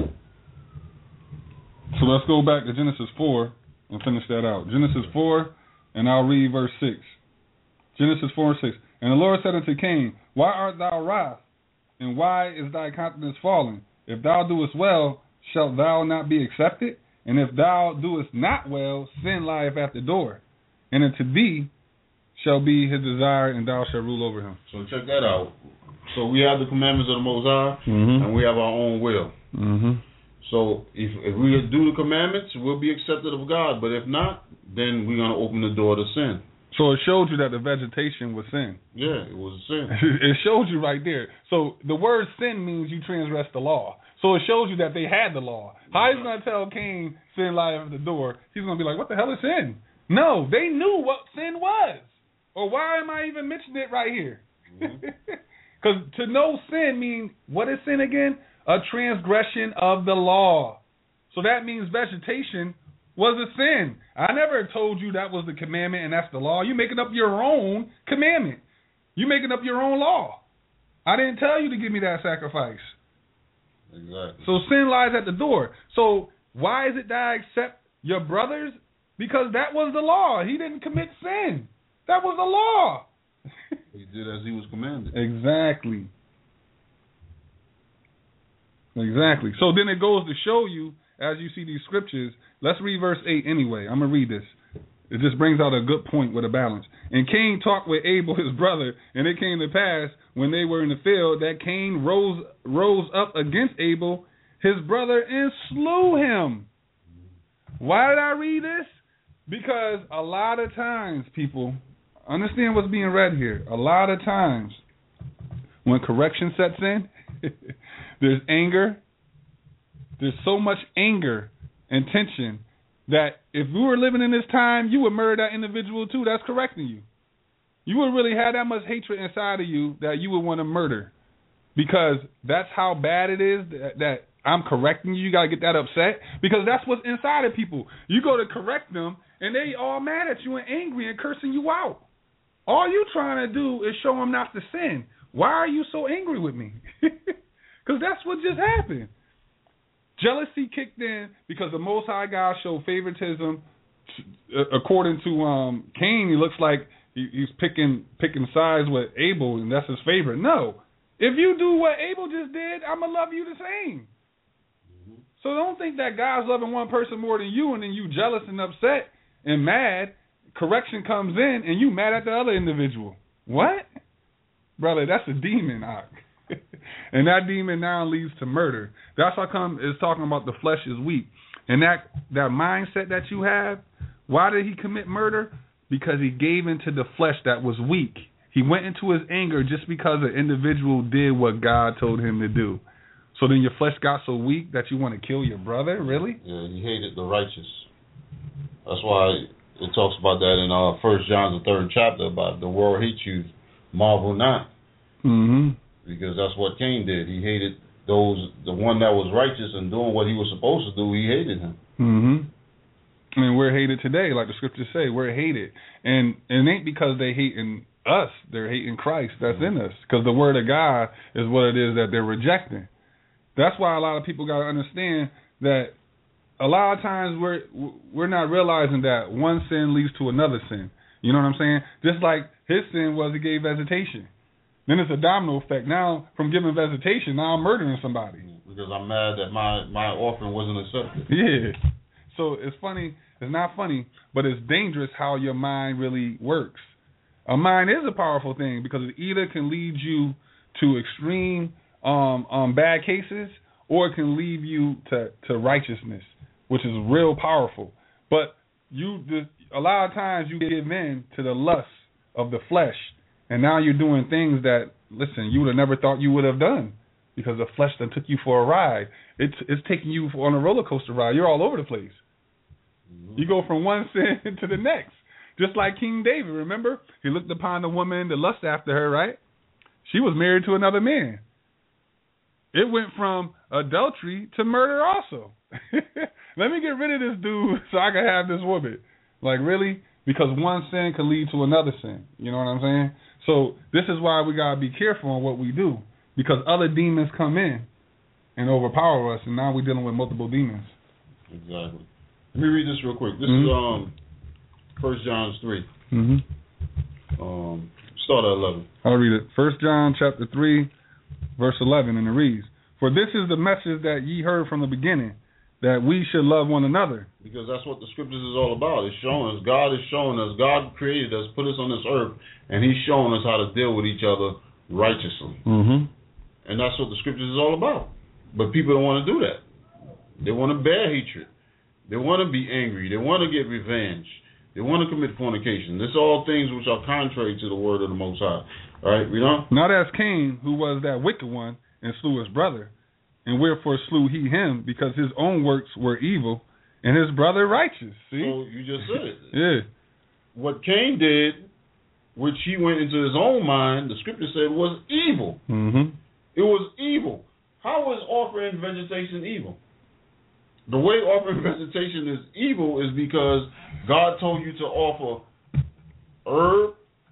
So let's go back to Genesis 4 and finish that out. Genesis 4, and I'll read verse 6. Genesis 4 and 6. And the Lord said unto Cain, why art thou wroth, and why is thy countenance fallen? If thou doest well, shalt thou not be accepted? And if thou doest not well, sin lieth at the door. And unto thee shall be his desire, and thou shalt rule over him.
So check that out. So we have the commandments of the Most High, and we have our own will. So if we do the commandments, we'll be accepted of God. But if not, then we're going to open the door to sin.
So it showed you that the vegetation was sin.
Yeah, it was a sin.
It showed you right there. So the word sin means you transgress the law. So it shows you that they had the law. How he's going to tell Cain sin lieth at the door? He's going to be like, what the hell is sin? No, they knew what sin was. Or why am I even mentioning it right here? Because to know sin means, what is sin again? A transgression of the law. So that means vegetation was a sin. I never told you that was the commandment and that's the law. You're making up your own commandment. You're making up your own law. I didn't tell you to give me that sacrifice.
Exactly.
So sin lies at the door. So why is it that I accept your brothers? Because that was the law. He didn't commit sin. That was the law.
He did as he was commanded.
Exactly. Exactly. So then it goes to show you, as you see these scriptures, let's read verse 8 anyway. I'm going to read this. It just brings out a good point with a balance. And Cain talked with Abel, his brother, and it came to pass, when they were in the field, that Cain rose up against Abel, his brother, and slew him. Why did I read this? Because a lot of times, people, understand what's being read here. A lot of times, when correction sets in, there's anger. There's so much anger and tension that if we were living in this time, you would murder that individual too that's correcting you. You would really have that much hatred inside of you that you would want to murder, because that's how bad it is that I'm correcting you. You got to get that upset, because that's what's inside of people. You go to correct them, and they all mad at you and angry and cursing you out. All you trying to do is show them not to sin. Why are you so angry with me? Because that's what just happened. Jealousy kicked in because the Most High God showed favoritism. According to Cain, he looks like he's picking sides with Abel, and that's his favorite. No. If you do what Abel just did, I'm going to love you the same. So don't think that God's loving one person more than you, and then you jealous and upset and mad. Correction comes in, and you mad at the other individual. What? Brother, that's a demon, and that demon now leads to murder. That's how come it's talking about the flesh is weak. And that mindset that you have, why did he commit murder? Because he gave into the flesh that was weak. He went into his anger just because an individual did what God told him to do. So then your flesh got so weak that you want to kill your brother? Really?
Yeah, he hated the righteous. That's why it talks about that in 1 John, the 3rd chapter, about the world hates you, marvel not. Because that's what Cain did. He hated the one that was righteous and doing what he was supposed to do. He hated him.
I mean, we're hated today, like the scriptures say. We're hated. And it ain't because they hating us. They're hating Christ that's in us. Because the word of God is what it is that they're rejecting. That's why a lot of people got to understand that a lot of times we're not realizing that one sin leads to another sin. You know what I'm saying? Just like his sin was he gave visitation. Then it's a domino effect. Now, from giving visitation, now I'm murdering somebody.
Because I'm mad that my offering wasn't accepted.
Yeah. So it's funny. It's not funny, but it's dangerous how your mind really works. A mind is a powerful thing because it either can lead you to extreme bad cases, or it can lead you to righteousness, which is real powerful. But a lot of times you give in to the lust of the flesh. And now you're doing things that, listen, you would have never thought you would have done because the flesh that took you for a ride. It's taking you on a roller coaster ride. You're all over the place. You go from one sin to the next. Just like King David, remember? He looked upon the woman to lust after her, right? She was married to another man. It went from adultery to murder also. Let me get rid of this dude so I can have this woman. Like, really? Because one sin can lead to another sin. You know what I'm saying? So this is why we got to be careful on what we do, because other demons come in and overpower us, and now we're dealing with multiple demons.
Exactly. Let me read this real quick. This is 1 John 3. Start at 11.
I'll read it. 1 John chapter 3, verse 11, and it reads, "For this is the message that ye heard from the beginning, that we should love one another."
Because that's what the scriptures is all about. It's showing us, God is showing us, God created us, put us on this earth, and he's showing us how to deal with each other righteously. And that's what the scriptures is all about. But people don't want to do that. They want to bear hatred. They want to be angry. They want to get revenge. They want to commit fornication. This are all things which are contrary to the word of the Most High. All right, we know?
Not as Cain, who was that wicked one, and slew his brother. And wherefore slew he him, because his own works were evil, and his brother righteous. See?
So you just said it.
Yeah.
What Cain did, which he went into his own mind, the scripture said was evil. It was evil. How is offering vegetation evil? The way offering vegetation is evil is because God told you to offer herb,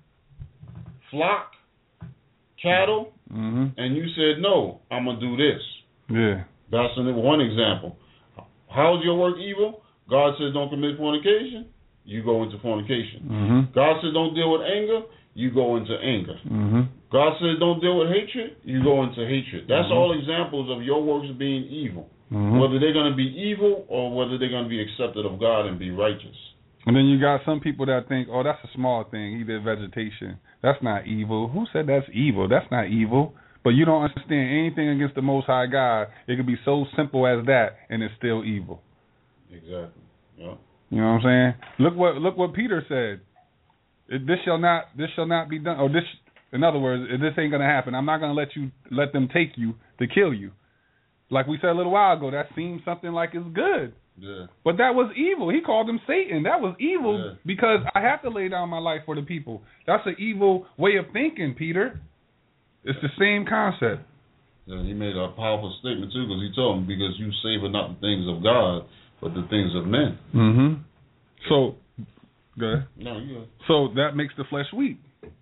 flock, cattle, and you said, no, I'm going to do this.
Yeah.
That's one example. How's your work evil? God says don't commit fornication. You go into fornication. God says don't deal with anger. You go into anger. God says don't deal with hatred. You go into hatred. That's all examples of your works being evil. Whether they're going to be evil or whether they're going to be accepted of God and be righteous.
And then you got some people that think, oh, that's a small thing. He did vegetation. That's not evil. Who said that's evil? That's not evil. But you don't understand anything against the Most High God. It could be so simple as that, and it's still evil.
Exactly. Yeah.
You know what I'm saying? Look what Peter said. This shall not be done. Or this, in other words, this ain't gonna happen. I'm not gonna let them take you to kill you. Like we said a little while ago, that seems something like it's good.
Yeah.
But that was evil. He called him Satan. That was evil because I have to lay down my life for the people. That's an evil way of thinking, Peter. It's the same concept.
Yeah, he made a powerful statement too, because he told him, because you savor not the things of God, but the things of men. So, go ahead. No, you go.
So that makes the flesh weak.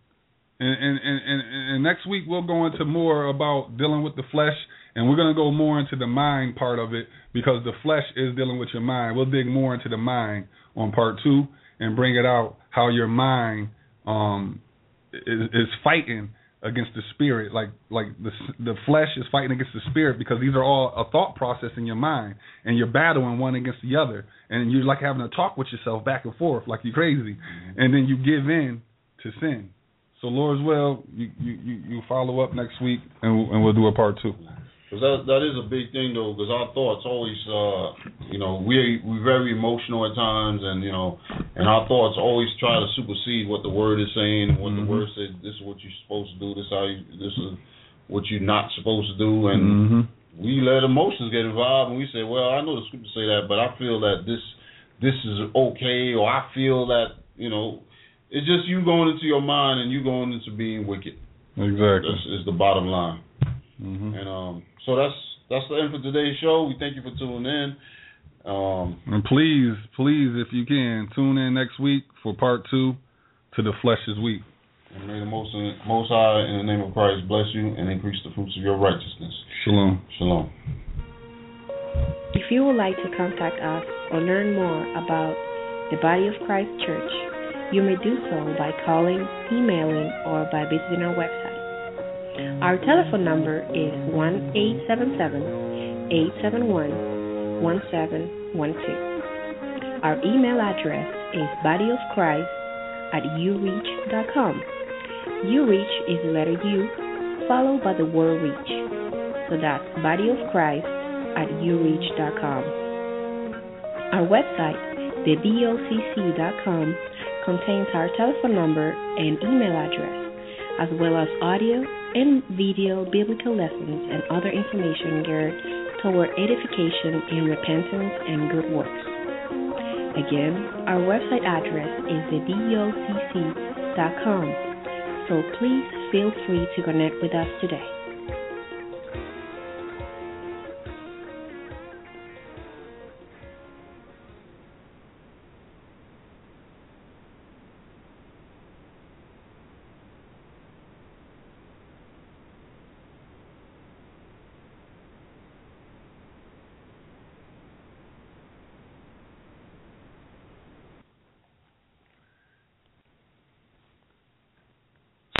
And next week we'll go into more about dealing with the flesh, and we're going to go more into the mind part of it, because the flesh is dealing with your mind. We'll dig more into the mind on part 2 and bring it out how your mind is fighting against the spirit, like the flesh is fighting against the spirit, because these are all a thought process in your mind, and you're battling one against the other, and you're like having a talk with yourself back and forth like you're crazy, and then you give in to sin. So Lord's will, you follow up next week, and we'll do a part 2.
Because that is a big thing, though, because our thoughts always, we're very emotional at times, and our thoughts always try to supersede what the word is saying, and what the word says. This is what you're supposed to do. This is what you're not supposed to do, and we let emotions get involved, and we say, well, I know the scriptures say that, but I feel that this is okay, or I feel that it's just you going into your mind and you going into being wicked.
Exactly.
That's the bottom line. And so that's the end for today's show. We thank you for tuning in.
And please, if you can, tune in next week for part 2 to The Flesh is Weak.
And may the Most High, in the name of Christ, bless you and increase the fruits of your righteousness.
Shalom.
Shalom.
If you would like to contact us or learn more about the Body of Christ Church, you may do so by calling, emailing, or by visiting our website. Our telephone number is 1-877-871-1712. Our email address is bodyofchrist@ureach.com. Ureach is the letter U followed by the word reach. So that's bodyofchrist@ureach.com. Our website, thebocc.com, contains our telephone number and email address, as well as audio and video biblical lessons and other information geared toward edification in repentance and good works. Again, our website address is thebocc.com, so please feel free to connect with us today.